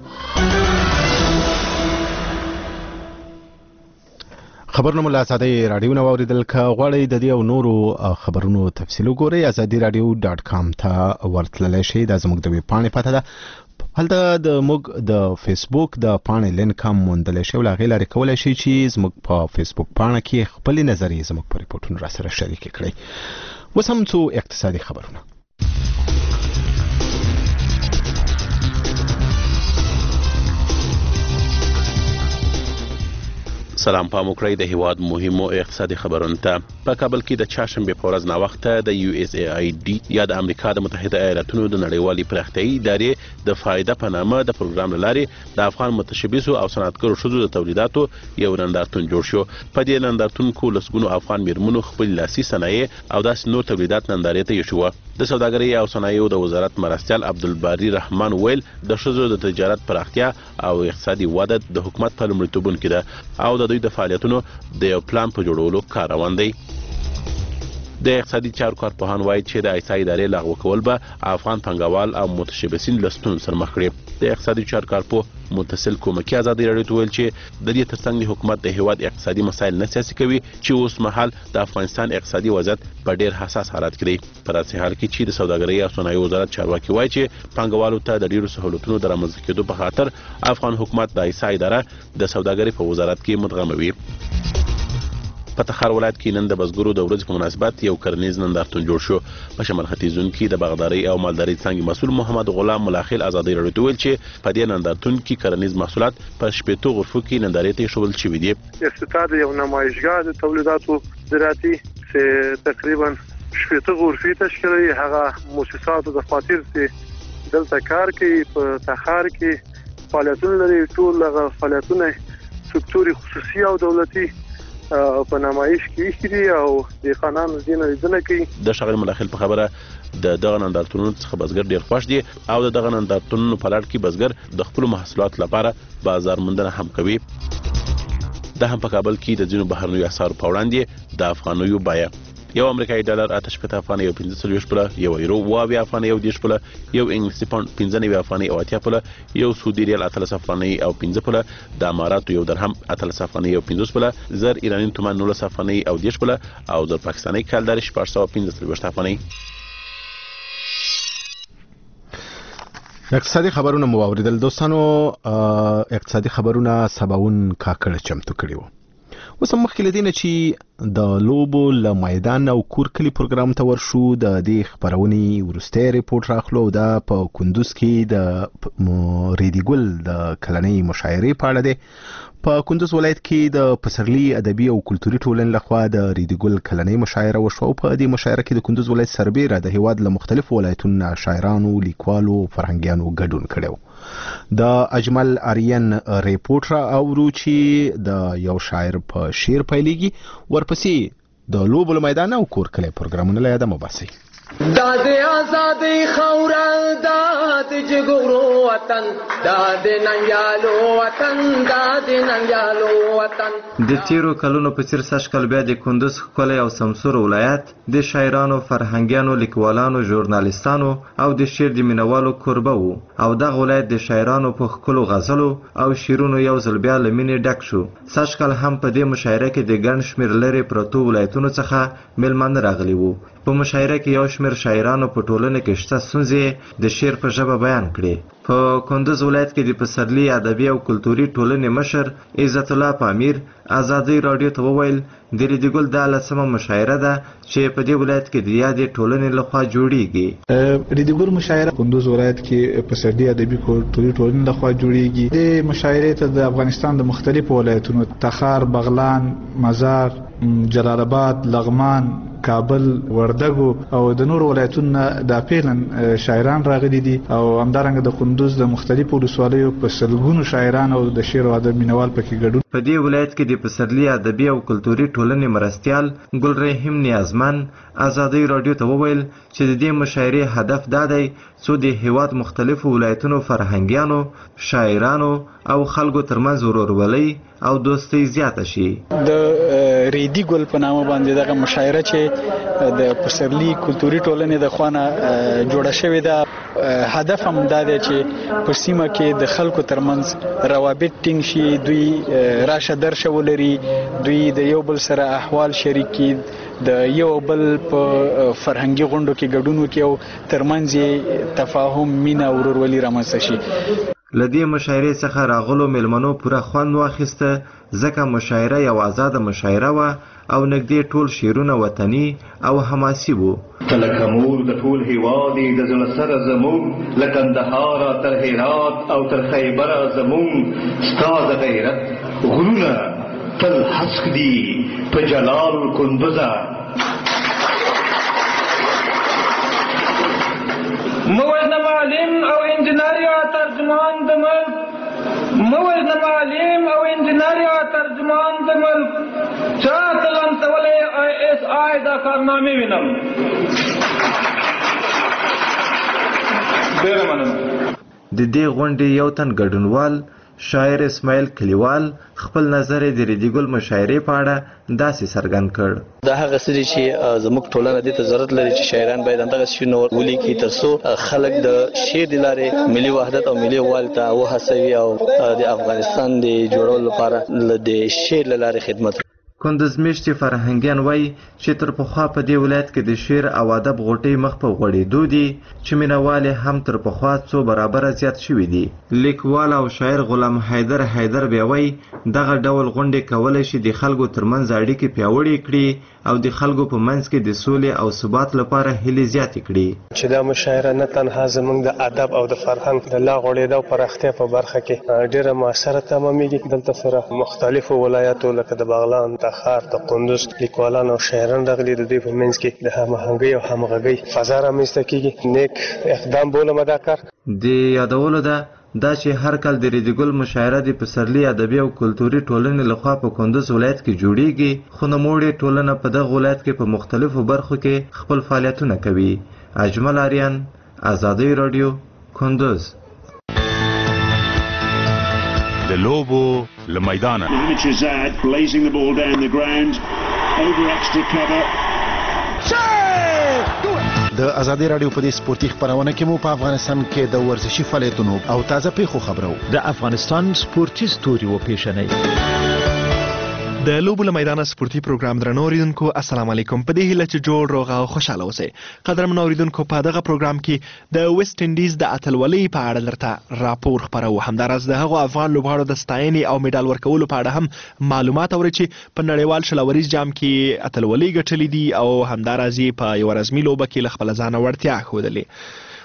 خبرونه مله ازادي رادیو نو اوریدل کا غواړئ د دې او نورو خبرونو تفصیل وګورئ azadiradio.com ته ورتللی شئ. دا زموږ د ویب پاڼې پته ده. هلته د موږ د فیسبوک د پاڼې لینک هم موندلی شئ او له هغې لارې کولی شئ چې زموږ په فیسبوک پاڼه کې خپلې نظریې زموږ په ریپورټونو راسره شریکې کړئ. اوس هم څو اقتصادي خبرونه. سلام پام وکړئ د هیواد مهمو اقتصادي خبرونو ته. په کابل کې د چهارشنبې په ورځ ناوخته د USAID یا د امریکا د متحده ایالاتونو د نړیوالې پراختیایي ادارې د فایده په نامه د پروګرام له لارې د افغان متشبثو او صنعتګرو ښځو د تولیداتو یو نندارتون جوړ شو. په دې نندارتون کې لسګونو افغان میرمنو خپل لاسي صنایع او داسې نور تولیدات نندارې ته ایښي وو. د سوداګرۍ او صنایعو د وزارت مرستیال عبدالباري رحمان ویل د ښځو د تجارت پراختیا او اقتصادي وده د حکومت په لومړیتوبونو کې ده او د دوی د فعالیتونو د یو پلان په جوړولو کار روان دی. د اقتصادي چارو کارپوهان وایي چې د ایسا ادارې لغوه کول به افغان پانګوال او متشبثین له ستونزو سره مخ کړي. د اقتصادي چارو کارپوه متصل کومکی ازادي راډیو ته ویل چې د دې ترڅنګ د حکومت د هیواد اقتصادي مسایل نه سیاسي کوي چې اوس مهال د افغانستان اقتصادي وضعیت په ډیر حساس حالت کې دی. په داسې حال کې چې د سوداګرۍ او صنایعو وزارت چارواکي وایي چې پانګوالو ته د ډیرو سہولتونو د رامنځته کېدو په خاطر افغان حکومت د ایسا اداره د سوداګرۍ په وزارت کې مدغموي. په تخار ولایت کې نن د بزګرو د ورځې په مناسبت یو کرنیز نندارتون جوړ شو. په شمال ختیځون کې د باغدارۍ او مالدارۍ څانګې مسؤل محمد غلام ملاخیل ازادي راډیو ته ویل چې په دې نندارتون کې کرنیز محصولات په 15 غرفو کې نندارې ته ایښودل شوي دي. افتتاح یو نمایشګاه د تولیداتو زراعتي چې تقریبا 15 غرفې تشکیلوي. هغه مؤسساتو د خاطر چې دلته کار کوي په تخار کې فعالیتونه لري. ټول هغه فعالیتونه سکتوري خصوصي او دولتي په نمایش کې کیږي او د خانانو دینه لیدنه کوي. د شغل ملاخل په خبره د دغه نندارتونونو څخه بزګر ډیر خوښ دي او د دغه نندارتونونو په لړ کې بزګر د خپل محصولات لپاره بازار موندنه هم کوي. د هم په کابل کې د ځینو بهرنیو اسعارو په وړاندې د افغانیو بیه یو امریکایي ډالر 8 افغانۍ او 45 پوله، یو یورو 2 افغانۍ او 10 پوله، یو انګلیسي پاوند 15 افغانۍ او 80 پوله، یو سعودي ریال 13 افغانۍ او 15 پوله، د اماراتو یو درهم 13 افغانۍ او 50 پوله، زر ایرانی تومان 19 افغانۍ او 10 پوله او زر پاکستاني کالدار 415 افغانۍ. اقتصادي خبرونه مو اوریدل دوستانو. اقتصادي خبرونه سباون کاکړ چمتو کړي وو. اوس مخکې لدینه چې د لوبو ل میدان او کور کلی پروګرام ته ورشو د دې خبرونې ورسته ریپورت راخلو دا په کندوز کې د ریډیګل د کلنۍ مشاعرې په اړه ده. په کندوز ولایت کې د پسرلی ادبي او کلتوري ټولنې لخوا د ریډیګل کلنۍ مشاعره وشو. په دې مشاعره کې د کندوز ولایت سربېره د هیواد له مختلفو ولایتونو شاعرانو، لیکوالو، فرهنګیانو ګډون کړو. د اجمل آریان ریپورت را اورو چې د یو شاعر په شعر پیلېږي، ورپسې د لوبو میدان او کور کلی پروګرامونه له یاده مباسي. داد آزادی خورل داد جگرو وطن داد ننګیالو وطن داد ننګیالو وطن. د تیرو کلونو په څیر سږکال بیا د کندوز ښکلی او سمسور ولایت د شاعرانو، فرهنګیانو، لیکوالانو، ژورنالیستانو او د شعر د مینوالو کوربه و او دغه ولایت د شاعرانو په ښکلو غزلو او شعرونو یو ځل بیا له مینې ډک شو. سږکال هم په دې مشاعره کې د ګڼ شمېر لرې پرتو ولایتونو څخه میلمانه راغلي وو. په مشاعره کې یو شمېر شاعرانو په ټولنه کې شته ستونزې د شعر په ژبه بیان کړې. په کندوز ولایت کې د پسرلي ادبي او کلتوري ټولنې مشر عزت الله پامیر ازادي رادیو ته وویل د ریډیګل دا 10مه مشاعره ده چې په دې ولایت کې د یادې ټولنې لخوا جوړیږي. ریډیګل مشاعره کندوز ولایت کې پسرلي ادبي کلتوري ټولنې لخوا جوړیږي. د مشاعره ته د افغانستان د مختلفو ولایتونو تخار، بغلان، مزار، جلال آباد، لغمان، کابل، وردګو او د نور ولایتونو د پیلن شاعران راغلي دي او همدارنګه د کندوز د مختلفو ولسوالیو په سلګونو شاعران او د شعر او ادب مینوال پکې ګډون. په دې ولایت کې د پسرلي ادبي او کلتوري ټولنې مرستیال ګل رحیم نیازمن ازادي رادیو ته وویل چې د دې مشاعرې هدف دا دی څو د هیواد مختلفو ولایتونو فرهنګیانو، شاعرانو او خلکو ترمنځ ورورولۍ او دوستۍ زیاته شي. د ریدی ګل په نامه باندې دغه مشاعره چې د پسرلي کلتوري ټولنې د خوانه جوړه شوې ده، هدف هم دا دی چې په سیمه کې د خلکو ترمنځ روابط ټینګ شي، دوی راشه درشه ولري، دوی د یو بل سره احوال شریک کړي، د یو بل په فرهنګي غونډو کې ګډون وکړي او ترمنځ تفاهم، مینه او ورورولي رامنځته شي. لدې مشاعرې څخه راغلو میلمنو پوره خوند واخیسته ځکه مشاعره یو آزاده مشاعره وه او نږدې ټول شعرونه وطني او حماسي وو. ته لکه مور د ټول هیواد د زړه سره زموږ، له کندهاره تر هرات او تر خیبره زموږ، ستا د غیرت غرونه تل هسک دي په جلال کندوزه. موجنا معلم او انجینر یا ترجمان د ملک، موجنا معلم او انجینر یا ترجمان د ملک، چا تلنتولې ISI دا کارنامې وینم. ډېره مننه. د دې غونډې یو تن ګډونوال شاعر اسماعیل کلیوال خپل نظر د ریډیګل مشاعرې په اړه داسې څرګند کړ. دا هغه څه چې زموږ ټولنه دې ته ضرورت لري چې شاعران باید همدغه شعرونه ولیکي ترڅو خلک د شعر د لارې ملي وحدت او ملي یووالي ته وهڅوي او د افغانستان د جوړولو لپاره د شعر له لارې خدمت. کندز میشتي فرهنګیان وایي چې تر پخوا په دې ولایت کې د شعر او ادب غوټۍ مخ په غوړېدو دي چې مینوال هم تر پخوا څو برابره زیات شوي دي. لیکوال او شاعر غلام حیدر بیا وایي دغه ډول غونډې کولی شي د خلکو ترمنځ اړیکې پیاوړې کړي او د خلکو په منځ کې د سولې او ثبات لپاره هیلې زیاتې کړي. چې دا مشاعره نه تنها زموږ د ادب او د فرهنګ د لا غوړېدا او پراختیا په برخه کې ډېره مؤثره تمامېږي. دلته سره مختلفو ولایتو لکه د بغلان، تخار، د کندوز لیکوالان او شاعران راغلي، د دوی په منځ کې د همغږۍ او همغږۍ فضا رامنځته کېږي. نیک اقدام بولم دا کار. د یادولو ده دا چې هر کال د ریډیګل مشاعره د پسرلي ادبي او کلتوري ټولنې لخوا په کندوز ولایت کې جوړیږي، خو نوموړې ټولنه په دغه ولایت کې په مختلفو برخو کې خپل فعالیتونه کوي. اجمل آریان، ازادي رادیو، کندوز. د لوبو له میدانه د ازادي رادیو په دې سپورتي خبرونه کې مو په افغانستان کې د ورزشي فعالیتونو او تازه پیښو خبرو د افغانستان سپورتي ستوري و پیښنې. د لوبو له میدانه سپورتي پروګرام درنو اوریدونکو السلام علیکم. په دې هیله چې جوړ روغ او خوشاله اوسئ. قدرمن اوریدونکو په دغه پروګرام کې د ویسټ انډیز د اتلولۍ په اړه درته راپور خبرو. همداراز د هغو افغان لوبغاړو د ستاینې او میډال ورکولو په اړه هم معلومات اورئ چې په نړیوال شلوریز جام کې اتلولۍ ګټلې دي او همداراز په یو رسمي لوبه کې له خپل ځانه وړتیا ښودلې.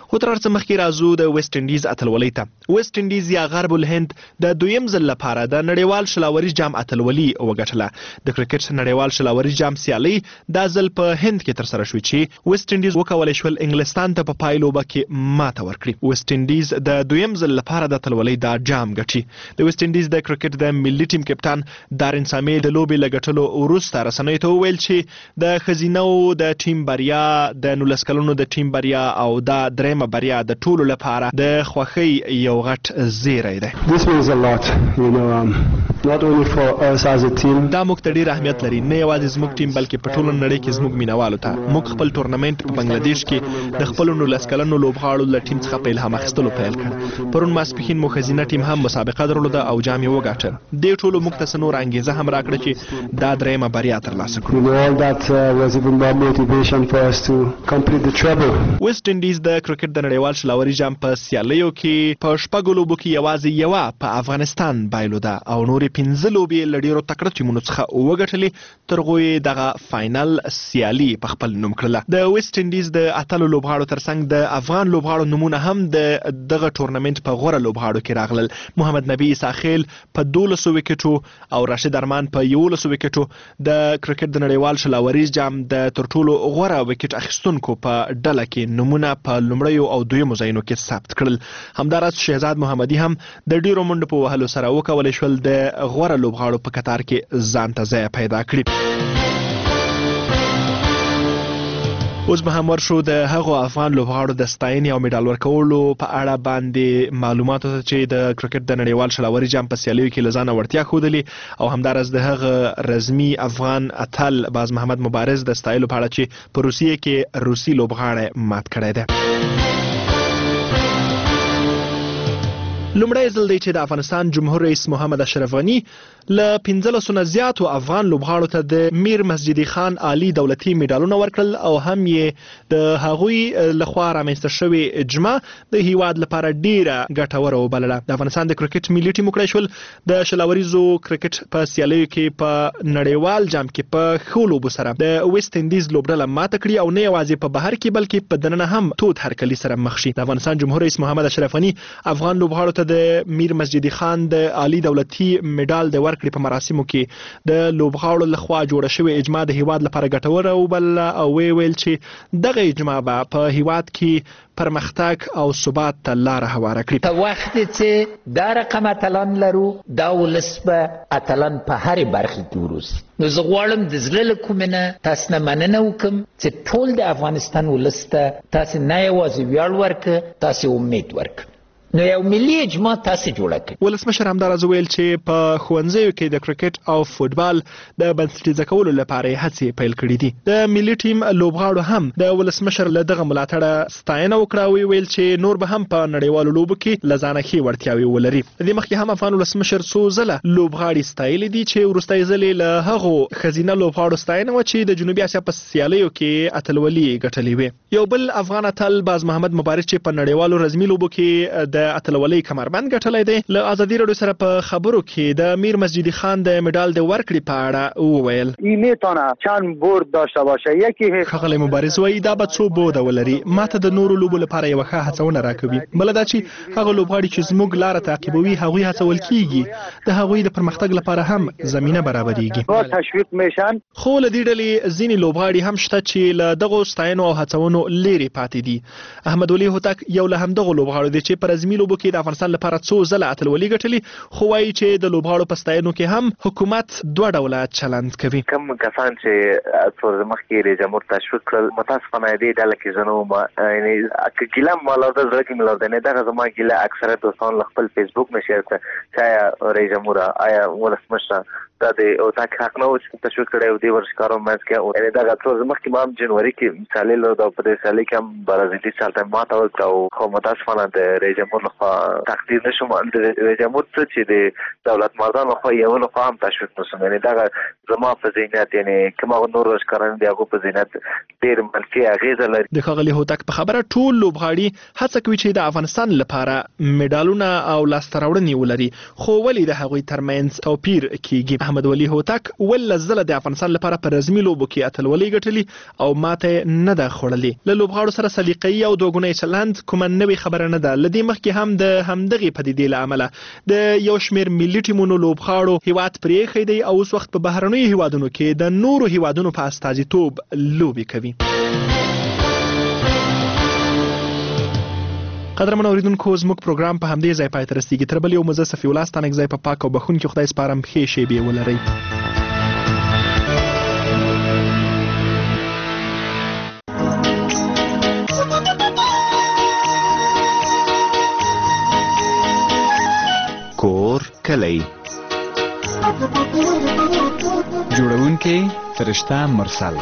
خو تر څه مخکې راځو د ویسټ انډیز اتلولۍ ته. ویسټ انډیز یا غرب الهند د دویم ځل لپاره د نړیوال شلاوري جام اتلولي وګټله. د کرکټ نړیوال شلاوري جام سیالي دا ځل په هند کې تر سره شوې چې ویسټ انډیز وکولای شول انګلستان ته په پایلوبه کې ماته ورکړي. ویسټ انډیز د دویم ځل لپاره د اتلولۍ دا جام ګټي. د ویسټ انډیز د کرکټ د ملي ټیم کپټان دارین سامي د لوبې لګټلو وروسته رسنیو ته وویل چې د خزینو د ټیم بریا د 19 کلونو د ټیم بریا او دا درېمه بریا د ټولو لپاره د خوښۍ یو غټ زیری دی. This means a lot, you know, not only for us as a team. دا موږ ته ډیر اهمیت لري، نه یوازې زموږ ټیم بلکې په ټوله نړۍ کې زموږ مینوالو ته. موږ خپل ټورنمنت په بنگلاديش کې د خپل 19 کلنو لوبغاړو له ټیم څخه په الهام اخیستلو پیل کړ. پرون ماسپښین مو خزینه ټیم هم مسابقه درلوده او جام یې وګاټه. دې ټولو موږ ته نور انګیزه هم راکړه چې دا درېمه بریا ترلاسه کړو. All that was even more motivation for us to complete the treble. ویسټ انډیز د کرکټ د نړیوال شلاوري جام په سیالیو کې په شپږو لوبو کې یوازې یوه په افغانستان بایلوده او نورې 15 لوبې له ډېرو تکړه ټیمونو څخه وګټلې، تر هغو یې دغه فاینل سیالي په خپل نوم کړله. د ویسټ انډیز د اتلو لوبغاړو ترڅنګ د افغان لوبغاړو نومونه هم د دغه ټورنمنت په غوره لوبغاړو کې راغلل. محمد نبی عیساخیل په 12 وکټو او راشد ارمان په 11 وکټو د کرکټ د نړیوال شلاوري جام د تر ټولو غوره وکټ اخیستونکو په ډله کې نمونه په لومړیو او دویمو ځایونو کې ثبت کړل. همداراز شهزاد محمدي هم د ډیرو منډو په وهلو سره وکولای شول د غوره لوبغاړو په کتار کې ځان ته ځای پیدا کړي. اوس به هم ورشو د هغو افغان لوبغاړو د ستاینې او میډال ورکولو په اړه باندې معلوماتو ته چې د کرکټ د نړیوال شلاوري جام په سیالیو کې له ځانه وړتیا ښودلې او همداراز د هغه رزمي افغان اتل باز محمد مبارز د ستایلو په اړه چې په روسیې کې روسي لوبغاړی مات کړی دی. لومړی ځل دی چې د افغانستان جمهور رئیس محمد اشرف غني له 15 نه زیاتو افغان لوبغاړو ته د میر مسجدي خان عالی دولتي میډالونه ورکړل او هم یې د هغوی لخوا رامنځته شوې اجماع د هیواد لپاره ډیره ګټوره وبلله. د افغانستان د کرکټ ملي ټیم وکړای شول د شلاوریزو کرکټ په سیالیو کې په نړیوال جام کې په ښو لوبو سره د ویسټ انډیز لوبډله ماته کړي او نه یوازې په بهر کې بلکې په دننه هم تود هرکلي سره مخ شي. د افغانستان جمهور رئیس محمد اشرف غني افغان لوبغاړو ته د میر مسجدي خان د عالی دولتي میډال د ورکړې په مراسمو کې د لوبغاړو لخوا جوړه شوې اجماع د هیواد لپاره ګټوره وبلله او ویل چې دغه اجماع به په هیواد کې پرمختګ او ثبات ته لاره هواره کړي. په وخت چې دا رقم اتلان لرو دا ولس به اتلان په هرې برخې کې وروسي. نو زه غواړم د زړه له کومې نه تاسو نه مننه وکړم چې ټول د افغانستان ولس ته تاسو نه یوازې ویاړ ورکړه، تاسو امید ورکړه. نو یو ملي اجماع تاسو جوړه کړئ. ولسمشر همداراز ویل چې په ښوونځیو کې د کرکټ او فوتبال د بنسټیزه کولو لپاره هڅې پیل کړې دي. د ملي ټیم لوبغاړو هم د ولسمشر له دغه ملاتړه ستاینه وکړه او ویل چې نور به هم په نړیوالو لوبو کې له ځانه ښې وړتیاوې ولري. د دې مخکې هم افغان ولسمشر څو ځله لوبغاړي ستایلي دي چې وروستی ځل یې له هغو ښځینه لوبغاړو ستاینه وه چې د جنوبي اسیا په سیالیو کې اتلولي ګټلې وې. یو بل افغان اتل باز محمد مبارز چې په نړیوالو رزمي لوبو کې د اتلولۍ کمربند ګټلی دی له ازادي راډیو سره په خبرو کې د میر مسجدي خان د میډال د ورکړې په اړه وویل میتونه چند برد داشته باشه. یکی ښاغلی مبارز وایي دا به څو بوده ولري، ماته د نورو لوبو لپاره یوه ښه هڅونه راکوي. بله دا چې هغه لوبغاړي چې زموږ لاره تعقیبوي هغوی هڅول کیږي، د هغوی د پرمختګ لپاره هم زمینه برابریږي. تشویق میشن. خو له دې ډلې ځینې لوبغاړي هم شته چې له دغو ستاینو او هڅونو لرې پاتې دي. احمد ولي هوتک یو له همدغو لوبغاړو دی چې په رزمي لوبو کې د افغانستان لپاره څو ځله اتلولي ګټلي، خو وایي چې د لوبغاړو په ستاینو کې هم حکومت دوه ډوله چلند کوي. کوم کسان چې څو مخکې رئیس جمهور تشویق کړل متاسفانه دې ډله کې زه نه وم، یعنې ګیله مې لرله، زړه کې مې لرله نه دغه زما ګیله اکثره دوستان له خپل فیسبوک نه شیر کړه چې آیا رئیس جمهور آیا ولسمشر دا د اوتاک حق نه و چې تشویق کړی و دې ورزشکارو منځ کې. یعنې دغه څو مخکې ما هم جنوري کې سیالي لرله او په دې سیالۍ کې هم برازیلي چل ته ماته ورکړه، خو متاسفانه د رئیس جمهور لخوا تقدیر نشوم. د رئیس جمهور څه چې د دولت مردان لخوا یو لخوا هم تشویق نشوم، یعنې دغه زما په ذهنیت یعنې کوم هغه نور ورزشکاران دي هغو په ذهنیت ډېر منفي اغېزه لري. د ښاغلي هوتک په خبره ټول لوبغاړي هڅه کوي چې د افغانستان لپاره میډالونه او لاسته راوړنې ولري، خو ولې د هغوی ترمنځ توپیر کیږي. احمد ولی هوتک ولزله د افغانستان لپاره په رسمي لوبو کې اتلولي ګټلي او ماته نه ده خوړلې. له لوبغاړو سره سلیقې او دوګونی چلند کومه نوې خبره نه ده. لدې مخکې هم د همدغه پدیدې له امله د یو شمېر ملي ټیمونو لوبغاړو هیواد پرېښی دی او اوس وخت په بهرنیو هیوادونو کې د نورو هیوادونو په استازیتوب لوبې کوي. قدرمن اوریدونکو زموږ پروګرام په همدې ځای پای ته رسیږي. تر بل یو مزه صفي الله ستانک ځای په پاک او بخښونکي خدای سپارم. ښې شېبې ولرئ. کور کلی جوړونکي فرشته مرسل.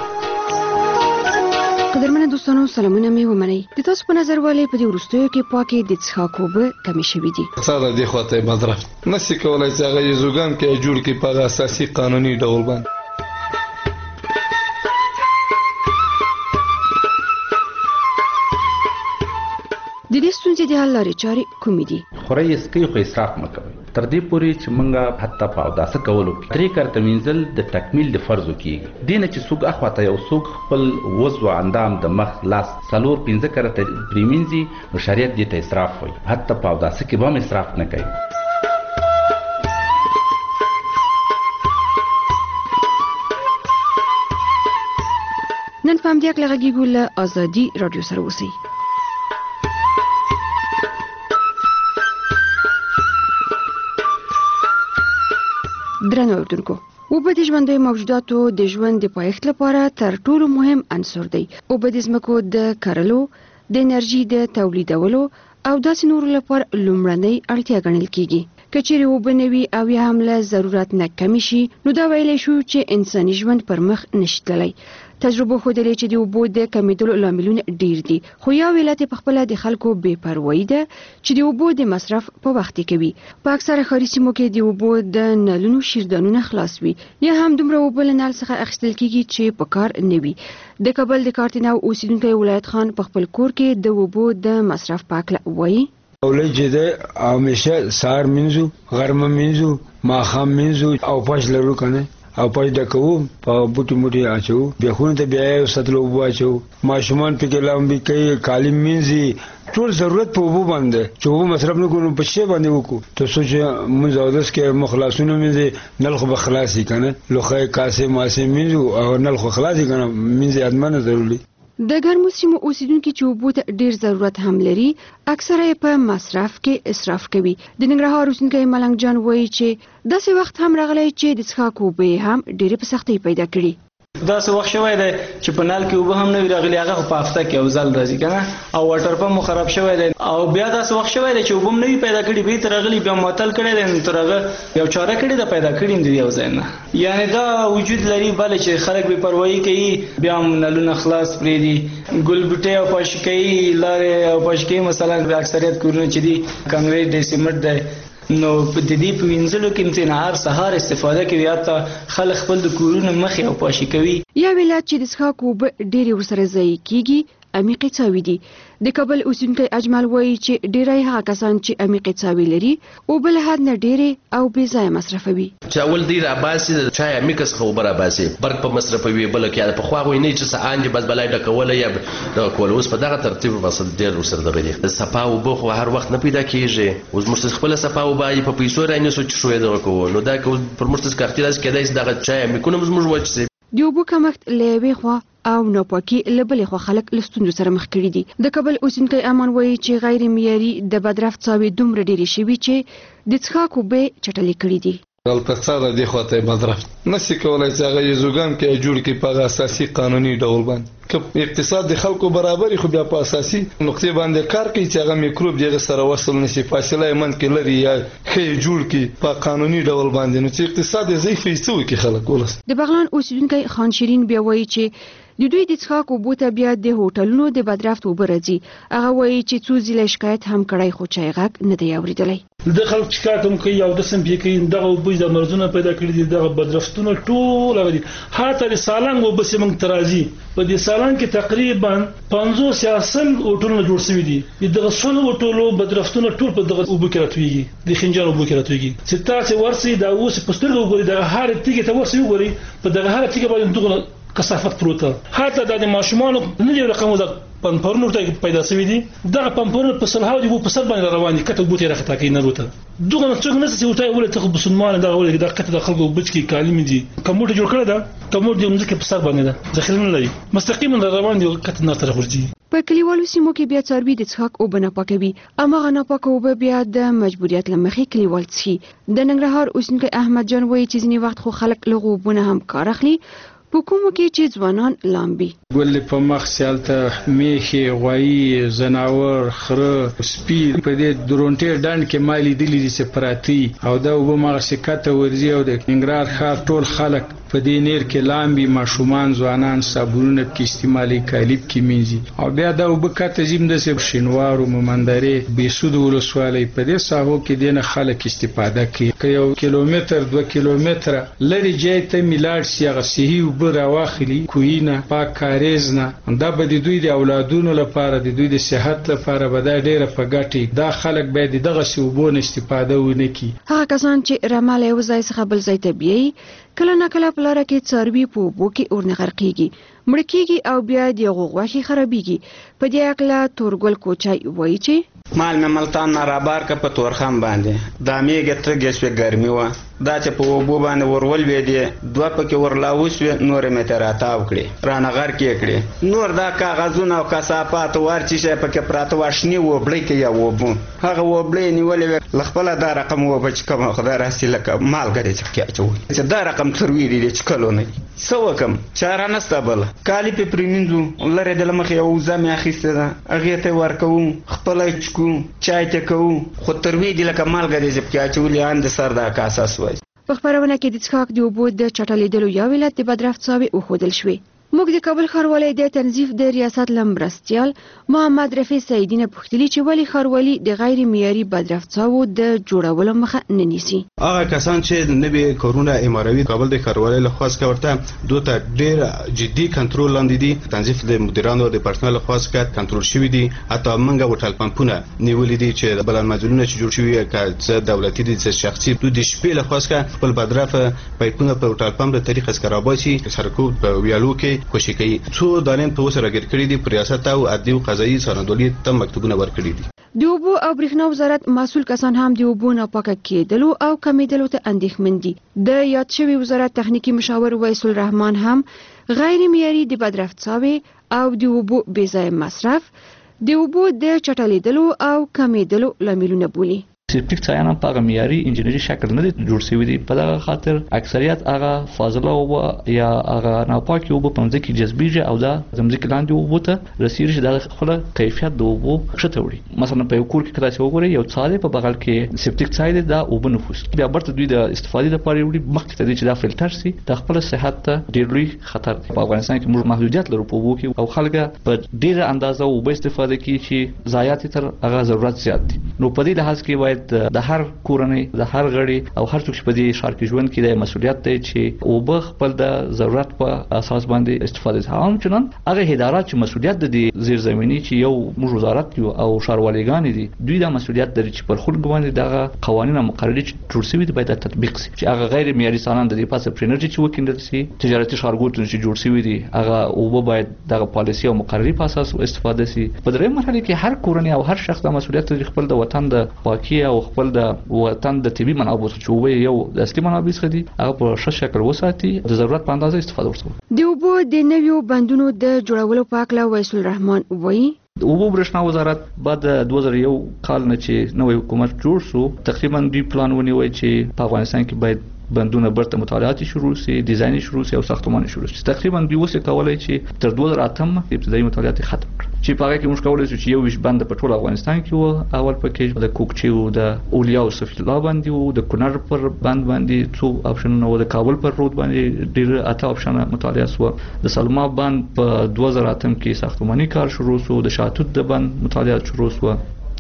قدرمنه دوستانو سلامونه مې ومنئ. د تاسو په نظر ولې په دې وروستیو کې پاکې د څښاک اوبه کمې شوي دي؟ اکثره دې خواته مصرف نشي کولای چې هغه یزوګان کې جوړ کې په اساسي قانوني ډول باندې. د دې ستونزې د حل لارې چارې کومې دي؟ خورئ اسکي خو اسراف مه کوئ. تر دې پورې چې موږ حتی په اوداسه کولو کې 3 کرته مینځل د تکمیل د فرضو کېږي. دې نه چې څوک اخواته یو څوک خپل وضو اندام د مخ لاس 4-5 کرته پرېمینځي نو شریعت دې ته اسراف وایي. حتی په اوداسه کې به هم اسراف نه کوي. نن په همدې هکله غږیږو له ازادي راډیو سره اوسئ. درنو اوریدونکو، اوبه د ژوندیو موجوداتو د ژوند د پایښت لپاره تر ټولو مهم عنصر دی. اوبه د ځمکو د کرلو، د انرژي د تولیدولو او داسې نورو لپاره لومړنۍ اړتیا ګڼل کیږي. که چیرې اوبه نه وي او یا هم له ضرورت نه کمې شي نو دا ویلی شو چې انساني ژوند پر مخ نشي تللی. تجربه ښودلې چې د اوبو د کمیدلو لاملونه ډیر دي، خو یو علت په خپله د خلکو بې پروایي ده چې د اوبو د مصرف په وخت کې کوي. په اکثره ښاري سیمو کې د اوبو د نلونو شیردانونه خلاص وي یا هم دومره اوبه له نل څخه اخیستل کیږي چې په کار نه وي. د کابل د کارتنو اوسیدونکی ولایت خان په خپل کور کې د اوبو د مصرف په اړه وایي. اولای چې ده همیشه سهار مینځو، غرمه مینځو، ماښام مینځو او پاش لرو کنه او پاش ډکوو په بوټي موټي اچو، بیا خونه ته بیا یو سطل اوبه اچو، ماشومان پکې لامبي کوي، کالي مینځي، ټول ضرورت په اوبو باندې چې اوبه مصرف نه کړو په شی باندې وکړو. ته سوچ مونږ اودس کې مخلصونه مینځي، نل خو به خلاصي کنه، لوخه کاسه ماسه مینځو او نل خو خلاصي کنه، مینځي ادمنه ضروري. د ګرمو سیمو اوسیدونکي چې اوبو ته ډیر ضرورت هم لري اکثره یې په مصرف کې اسراف کوي. د ننګرهار اوسیدونکی ملنګ جان وایي چې داسې وخت هم راغلی چې د څښاک اوبه هم ډیرې په سختۍ پیدا کړي. داسې وخت شوی دی چې په نل کې اوبه هم نه وي راغلي، هغه خو په هفته کې یو ځل راځي که نه، او واټر پمپ مو خراب شوی دی، او بیا داسې وخت شوی دی چې اوبه هم نه وي پیدا کړي، بېرته راغلي بیا معطل کړی دی، نو تر هغه یو چاره کړې ده پیدا کړي هم دي یو ځای نه. یعنې دا وجود لري بله چې خلک بې پروایي کوي، بیا هم نلونه خلاص پرېږدي، ګل بوټۍ او پاشکۍ لارې او پاشکۍ مثلا اکثریت کورونه چې دي کانکریټ دی، سیمنټ دی، نو په دې په وینځلو کې نهار سهار استفاده کوي، حتی خلک خپل د کورونو مخې او پاشي کوي. یو علت چې د څښاک اوبه ډېرې ورسره ضایع کیږي عمیقې څاوي دي. د کابل اوسیدونکی اجمل وایي چې ډېری هغه کسان چې عمیقې څاوي لري اوبه له حد نه ډېرې او بې ځایه مصرفوي. چې اول دی راباسي د چای عمیقه څخه اوبه راباسي، برق په مصرفوي، بله کې پخوا هغوی نه چې څه آن دي بس بلای ډکولی یا دغه کول. اوس په دغه ترتیب مقصد ډېر ورسره دغه دي. د صفا اوبه خو هر وخت نه پیدا کېږي. اوس موږ خپله صفا اوبه په پیسو رانیسو چې شو یې دغه کوو، نو دا که پر موږ کارتي داسې کېدای شي دغه چای عمیقونه به زموږ وچ شي. د اوبو کمښت له یوې خوا او ناپاکي له بلې خوا خلک له ستونزو سره مخ کړي دي. د کابل اوسیدونکی امان وایي چې غیر معیاري د بدرفت څاوې دومره ډېرې شوي چې د څښاک اوبه چټلې کړي دي. اقتصاد دې خواته مصرف نشي کولای چې هغه یزوګان کې جوړ کې په اساسي قانوني ډول باندې که اقتصاد د خلکو برابرۍ خو بیا په اساسي نقطې باندې کار کوي چې هغه میکروب دغه سره وصل نشي، فاصله یې من کې لري یا خې جوړ کې په قانوني ډول باندې، نو چې اقتصاد یې ضعیف وي کې خلک ولس. د بغلان اوسیدونکی خان شیرین بیا وایي چې د دوی د څښاک اوبو ته بیا د هوټلونو د بدرفت اوبه راځي. هغه وایي چې څو ځله شکایت هم کړی خو چا یې غږ نه دی اورېدلی. د خلک شکایت هم کوي او داسې هم پې کوي دغه اوبه د مرضونه پیدا کړي دي، دغه بدرفتونه ټول هغه دي. حتی د سالنګ اوبه چې موږ ته راځي په دې سالنګ کلان کې تقریبا 50 یا 100 هوټلونه جوړ شوي دي. دغه 100 هوټلو بدرفتونه ټول په دغه اوبو کې راتويږي، د خنجر اوبو کې راتويږي. چې تاسو ورسي دا اوس په سترګو وګورئ، د هر تیګه ته ورسي وګورئ، په دغه هر تیګه باندې دغه کثافت پروته. حتی د ماشومان نه یو رقم د پمپورونو ته پیدا شوی دي. دغه پمپورونه په سلهاو دي په سر باندې روان دي، کته بوتي راخته کوي نه روته. دغه څنګه نه چې وټای ولې ته بسنمان دغه ولې د کته د خلکو بچ کی کالم دي. کوموټ جوړ کړی دا کوموټ د مځکه په سر باندې ده، ځخیل نه لري، مستقیما روان دي کته نه طرف ورځي. په کلیوالو سیمو کې بیا څاروي د څښاک اوبه نه پاکوي، امغه نه پاکه اوبه بیا د مجبوریت لمخې کلیوال څښي. د ننګرهار اوسېدونکی احمد جان وایي چې ځینې وخت خو خلک له اوبو نه هم کار اخلي، په کومو کې چې ځوانان لامبي. ګل په مخ سیالته میخي غوایی زناور خره سپی په دې درونټې ډنډ کې مالي دلی دي سپراتی او دا وب مغه سکته ورزي او د ننګرهار ښار ټول خلک په دې نیر کې لامبي، ماشومان ځوانان صابونونه کې استعمالي، کالیب کې مینځي او بیا دا وب کته زم د سب شینوارو ممندرې بیسود ولسوالۍ په دې ساحو کې دینه خلک استفاده کوي. که یو کیلومتر 2 کیلومتر لري ځای ته میلاړ شي هغه صحي وب راواخلي کوینه پاک کاریزنه، دا به د دوی د اولادونو لپاره د دوی د صحت لپاره به دا ډیره په ګټي. دا خلک باید دغه سوبونه استفاده ونه کړي. هغه کسان چې رمال یو ځای څخه بل ځای ته بیایي کله نه کله په لاره کې څاروي په اوبو کې اور نه غرقېږي، مړه کېږي او بیا د هغو غوښې خرابېږي. په دې هکله تورګل کوچای وایي چې مال مې ملتان نه رابار که په تورخم باندې دا میږه ترګې شوې ګرمي وه، دا چې په اوبو باندې ورولوېدې 2 پکې ورلاو شوې، نورې مې ته راتاو کړې رانه غرقې کړې. نور دا کاغذونه او کثافات وار چې شی پکې پراته وه شنې وبړۍ کې یا وبو هغه وبړۍ نیولې وې له خپله دا رقم وبه چې کومه خدای راسي لکه مالګه دې چې پکې اچوي چې دا رقم څروي دي چې کلو نه دي. څه وکړم چاره نسته بله، کالي پې پرېمینځو، لرې د له مخې یوه وزه مې اخیستې ده هغې ته یې ورکوو، خپله یې چکو، چای ته کوو، خو تروي دي لکه مالګه دې چې پکې اچولي ان د سر دا کاسه سوی. په خپرونه کې د څښاک د اوبو د چټلېدلو یو علت د بدرفت څاوې وښودل شوې. موږ د کابل ښاروالۍ د تنظیف د ریاست لمرستیال محمد رفیع سعیدی نه پوښتلي چې ولې ښاروالي د غیر معیاري بدرفت څاوو د جوړولو مخه نه نیسي. هغه کسان چې نوې کارونه اماروي کابل د ښاروالۍ لخوا څخه ورته دوی ته ډېر جدي کنټرول لاندې دي. تنظیف د مدیرانو د پرسنل لخوا څخه کنټرول شوی دي، حتی موږ هوټل پمپونه نیولې دي چې بلان مزلونه چې جوړ شوی که دولتي دي چې شخصي دوی د شپې لخوا څخه خپل بدرفت پایپونه په هوټل پمپ د طریقې څخه راباسي سرکوب په ویالو کې خوشي کوي. څو دالین په وسره راګر کړی دي، پر ریاست او عدلي او قضایي سرندولي ته مکتوبونه ورکړي دي. د اوبو او برېښنا وزارت مسؤل کسان هم د اوبو ناپاکه کېدلو او کمیدلو ته اندېښمن دي. د یاد شوی وزارت تخنیکی مشاور ویس الرحمن هم غیر معیاري د بدرفت څاوې او د اوبو بې ځایه مصرف د اوبو د چټلېدلو او کمیدلو لاملونه بولي. سیپټیک څاینه په معیاري انجنیري شکل نه جوړ شوی دی، په دغه خاطر اکثریت هغه فاضله او یا هغه ناپاکي اوبه په ځمکه کې جذبېږي او دا ځمکه لاندې اوبه ته رسیږي چې د خپل کیفیت د اوبو ښه وړي. مثلا په یو کور کې کله چې وګورئ یو څاله په بغل کې سیپټیک څای دی، دا اوبه نفوس بیا برته دوی د استفادې لپاره وړي مخکې ته چې دا فلټر سي د خپل صحت ته ډېر لوی خطر دی. په افغانستان کې موږ محدودیت لرو په اوبو کې او خلک په ډېره اندازه اوبه استفاده کوي چې ضایعات تر هغه ضرورت زیات دي. نو په دې لحاظ کې باید د هر کورنۍ د هر غړي او هر څوک په دې ښار کې ژوند کوي د مسؤلیت دی چې اوبه خپل د ضرورت په اساس باندې استفاده کوي. همچنان هغه ادارات چې مسؤلیت د زیرزمینی چې یو موږ وزارت یو او ښاروالۍ دي دوی د مسؤلیت لري چې پر خلکو باندې دغه قوانین او مقررات جوړ شوي دي باید تطبیق شي، چې هغه غیر معیاري سالان د دې پاسه پرینرجي چې وکیندل شي، تجارتي ښارګوټونه چې جوړ شوي دي هغه اوبه باید دغه پالیسي او مقرري په اساس استفاده شي. په درېیم مرحله کې هر کورنۍ او هر شخص د مسؤلیت لري خپل د وطن د پاکي او خپل د وطن د طبي منابعو چې وې یو د اصلي منابع څخه دي هغه په ښه شکل وساتي، د ضرورت په اندازه استفاده وکړي. د اوبو د نویو بندونو د جوړولو په اړه ویس الرحمن وایي د اوبو برېښنا وزارت بعد 2001 کال نه چې نوې حکومت جوړ شو تقریبا دوی پلان ونیوي چې په افغانستان کې باید بندونه برته مطالعات شروع شي، ډیزاین شروع شي او ساختمان شروع شي. تقریبا دوی وسه کولای چې تر 2008 ابتدایي مطالعات ختم کړي چې په هغه کې موږ کولای شو چې یو ویش بند په ټول افغانستان کې و. اول پکې د کوکچې او د اولیا او صفی الله باندې او د کونړ پر بند باندې څو اپشنونه و، د کابل پر رود باندې ډیر اته اپشنه مطالعه شو. د سلما بند په 2008 کې ساختماني کار شروع شو، د شاتوت د بند مطالعات شروع شو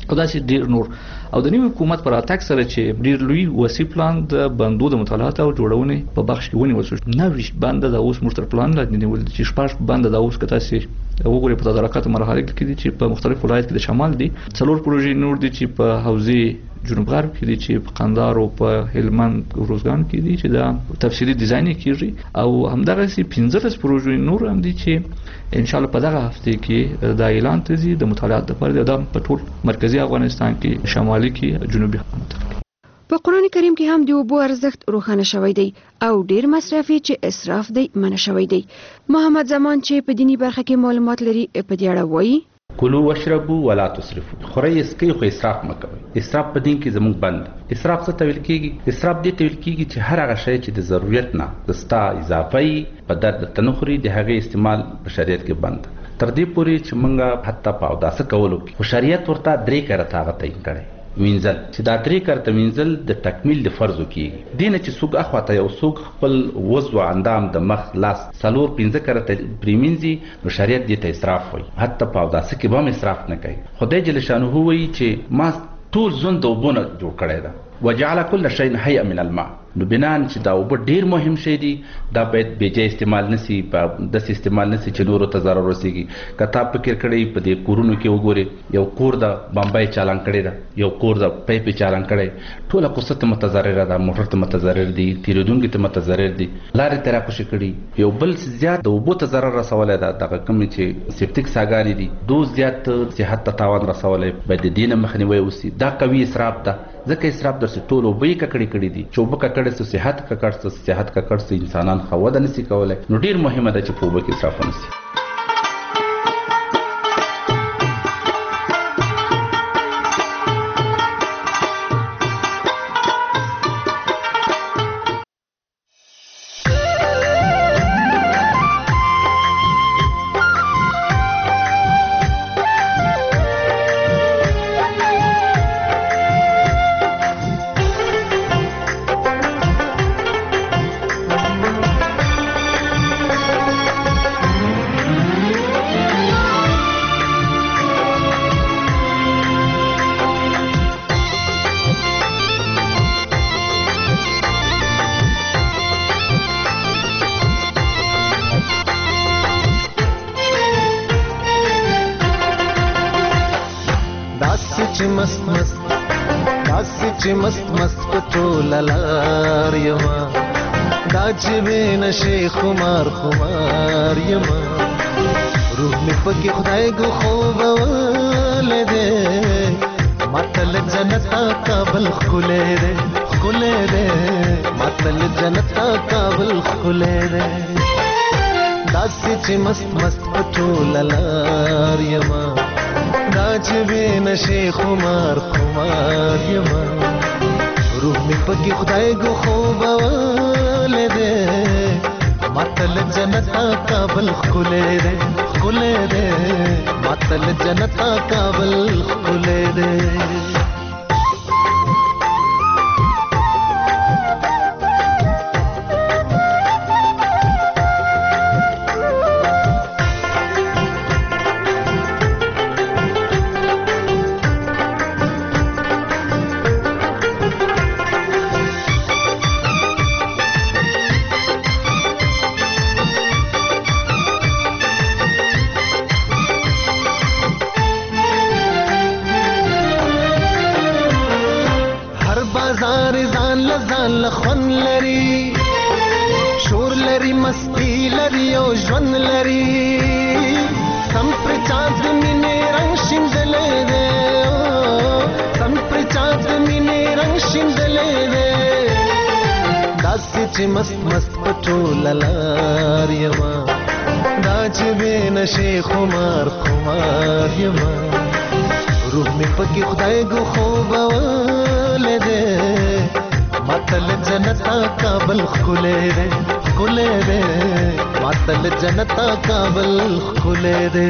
او دا چې ډیر نور او د نوي حکومت پر اتاک سره چې ډیر لوی وسی پلان د بندو د مطالعات او جوړونې په بخش کې ونیول شو. 9 بند د اوس مشتر پلان لا نیول چې 6 بند د اوس کته سي وګوري په تدارکات مرحله کې دي چې په مختلف ولایت کې د شمال دي 4 پروژې نور دي چې په حوزه جنوب غرب کې دي چې په قندهار او په هلمند او روزګان کې دي چې دا تفصیلی ډیزاین کیږي او همدغه سي 15 پروژې نور هم دي چې ان شاء الله په دغه هفته کې دا اعلان تزي د مطالعات لپاره د په ټول مرکزی افغانستان کې شمالي کې جنوبي په قرآن کریم کې هم د اوبو ارزښت روښانه شوی دی او ډیر مصرفي چې اسراف دی منع شوی دی. محمد زمان چې په دینی برخه کې معلومات لري په دې اړه وایي کلوا واشربوا ولا تسرفوا. خوري اسکی خو اسراف مکوئ. اسراف په دین کې زموږ بند. اسراف څه ته ویل کیږي؟ اسراف دې ته ویل کیږي چې هر هغه شی چې د ضرورت نه د ستا اضافي په درد تنخري د هغه استعمال په شریعت کې بند. تر دې پورې چې موږ حتی په اوداسه کولو کې شریعت ورته 3 کرته هغه تعین کړي. وینځل چې دا 3 کرته وینځل د تکمیل د فرضو کیږي. دینه چې څوک اخواته یو څوک خپل وضو اندام د مخ لاس 4-5 کرته پریمینځي نو شریعت دې ته اسراف وایي. حتی په اوداسه کې به هم اسراف نه کوي. خدای جل شانه وایي چې ما ټول ژوند د اوبو نه جوړ کړی ده وجعل كل شيء حيا من الماء. نو بنان چې دا اوبه ډیر مهم شي دي دا باید بیجه استعمال نسی په د استعمال نسی چې نورو ته ضرر ورسیږي. کته فکر کړی په دې کورونو کې وګوري یو کور د بمبای چالان کړی دا یو کور د پیپ چالان کړی ټول قصته متضرره ده موټر ته متضرر دي تیرودونکو ته متضرر دي لارې ترا خوشی کړي یو بل زیات د اوبو ته ضرر رسولای دا دغه کوم چې سیپټیک ساګانی دي دو زیات صحت ته تاوان رسولای باید دینه مخنیوي وسی دا قوي اسراف ده ځکه اسراف درس ټول وبې ککړې کړې دي چوبه ککړې سو صحت ککړ سو انسانان خو د نسی کولای نو ډیر مهمه ده چې په وبې کې اسراف ونسی. مست مست پټول لار یما دا چې بین شي خمار خمار یما روح می پکې خدای ګو خوب ولده ماتل جنت قابل خله ده خله ده ماتل جنت قابل خله ده داسې چې مست مست پټول لار یما دا چې بین شي خمار خمار یما روح می پکې خدای ګو خوب ولده ماتل جنت قابل خله ده خله ده ماتل جنت قابل خله ده. لخون لري شور لري مستی لري او ژوند لري سم پر چاند مینې رنگ شیندلې ده سم پر چاند مینې رنگ شیندلې ده داسې چې مست مست پټول لار یما دا چې بین شي خمار خمار یما روح می پکې خدای ګو خوب ولده ماتل جنت قابل خله ده خله ده ماتل جنت قابل خله ده.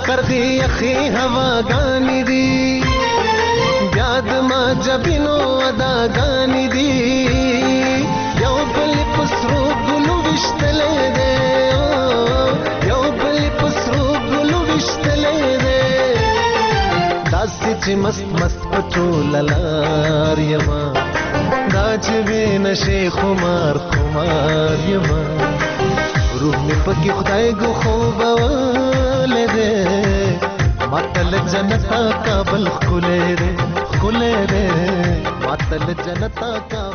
پردی یخی هواګانی دی بیا د ما جبینو اداګانی دی یو بل پسرو ګلو وشتلې دی یو بل پسرو ګلو وشتلې دی داسې چې مست مست پټول لار یما دا چې وینشي خمار خمار یما روح می پکې خدای ګو خوبولې دې ماتل جنتا کابل خولې دې ماتل جنتا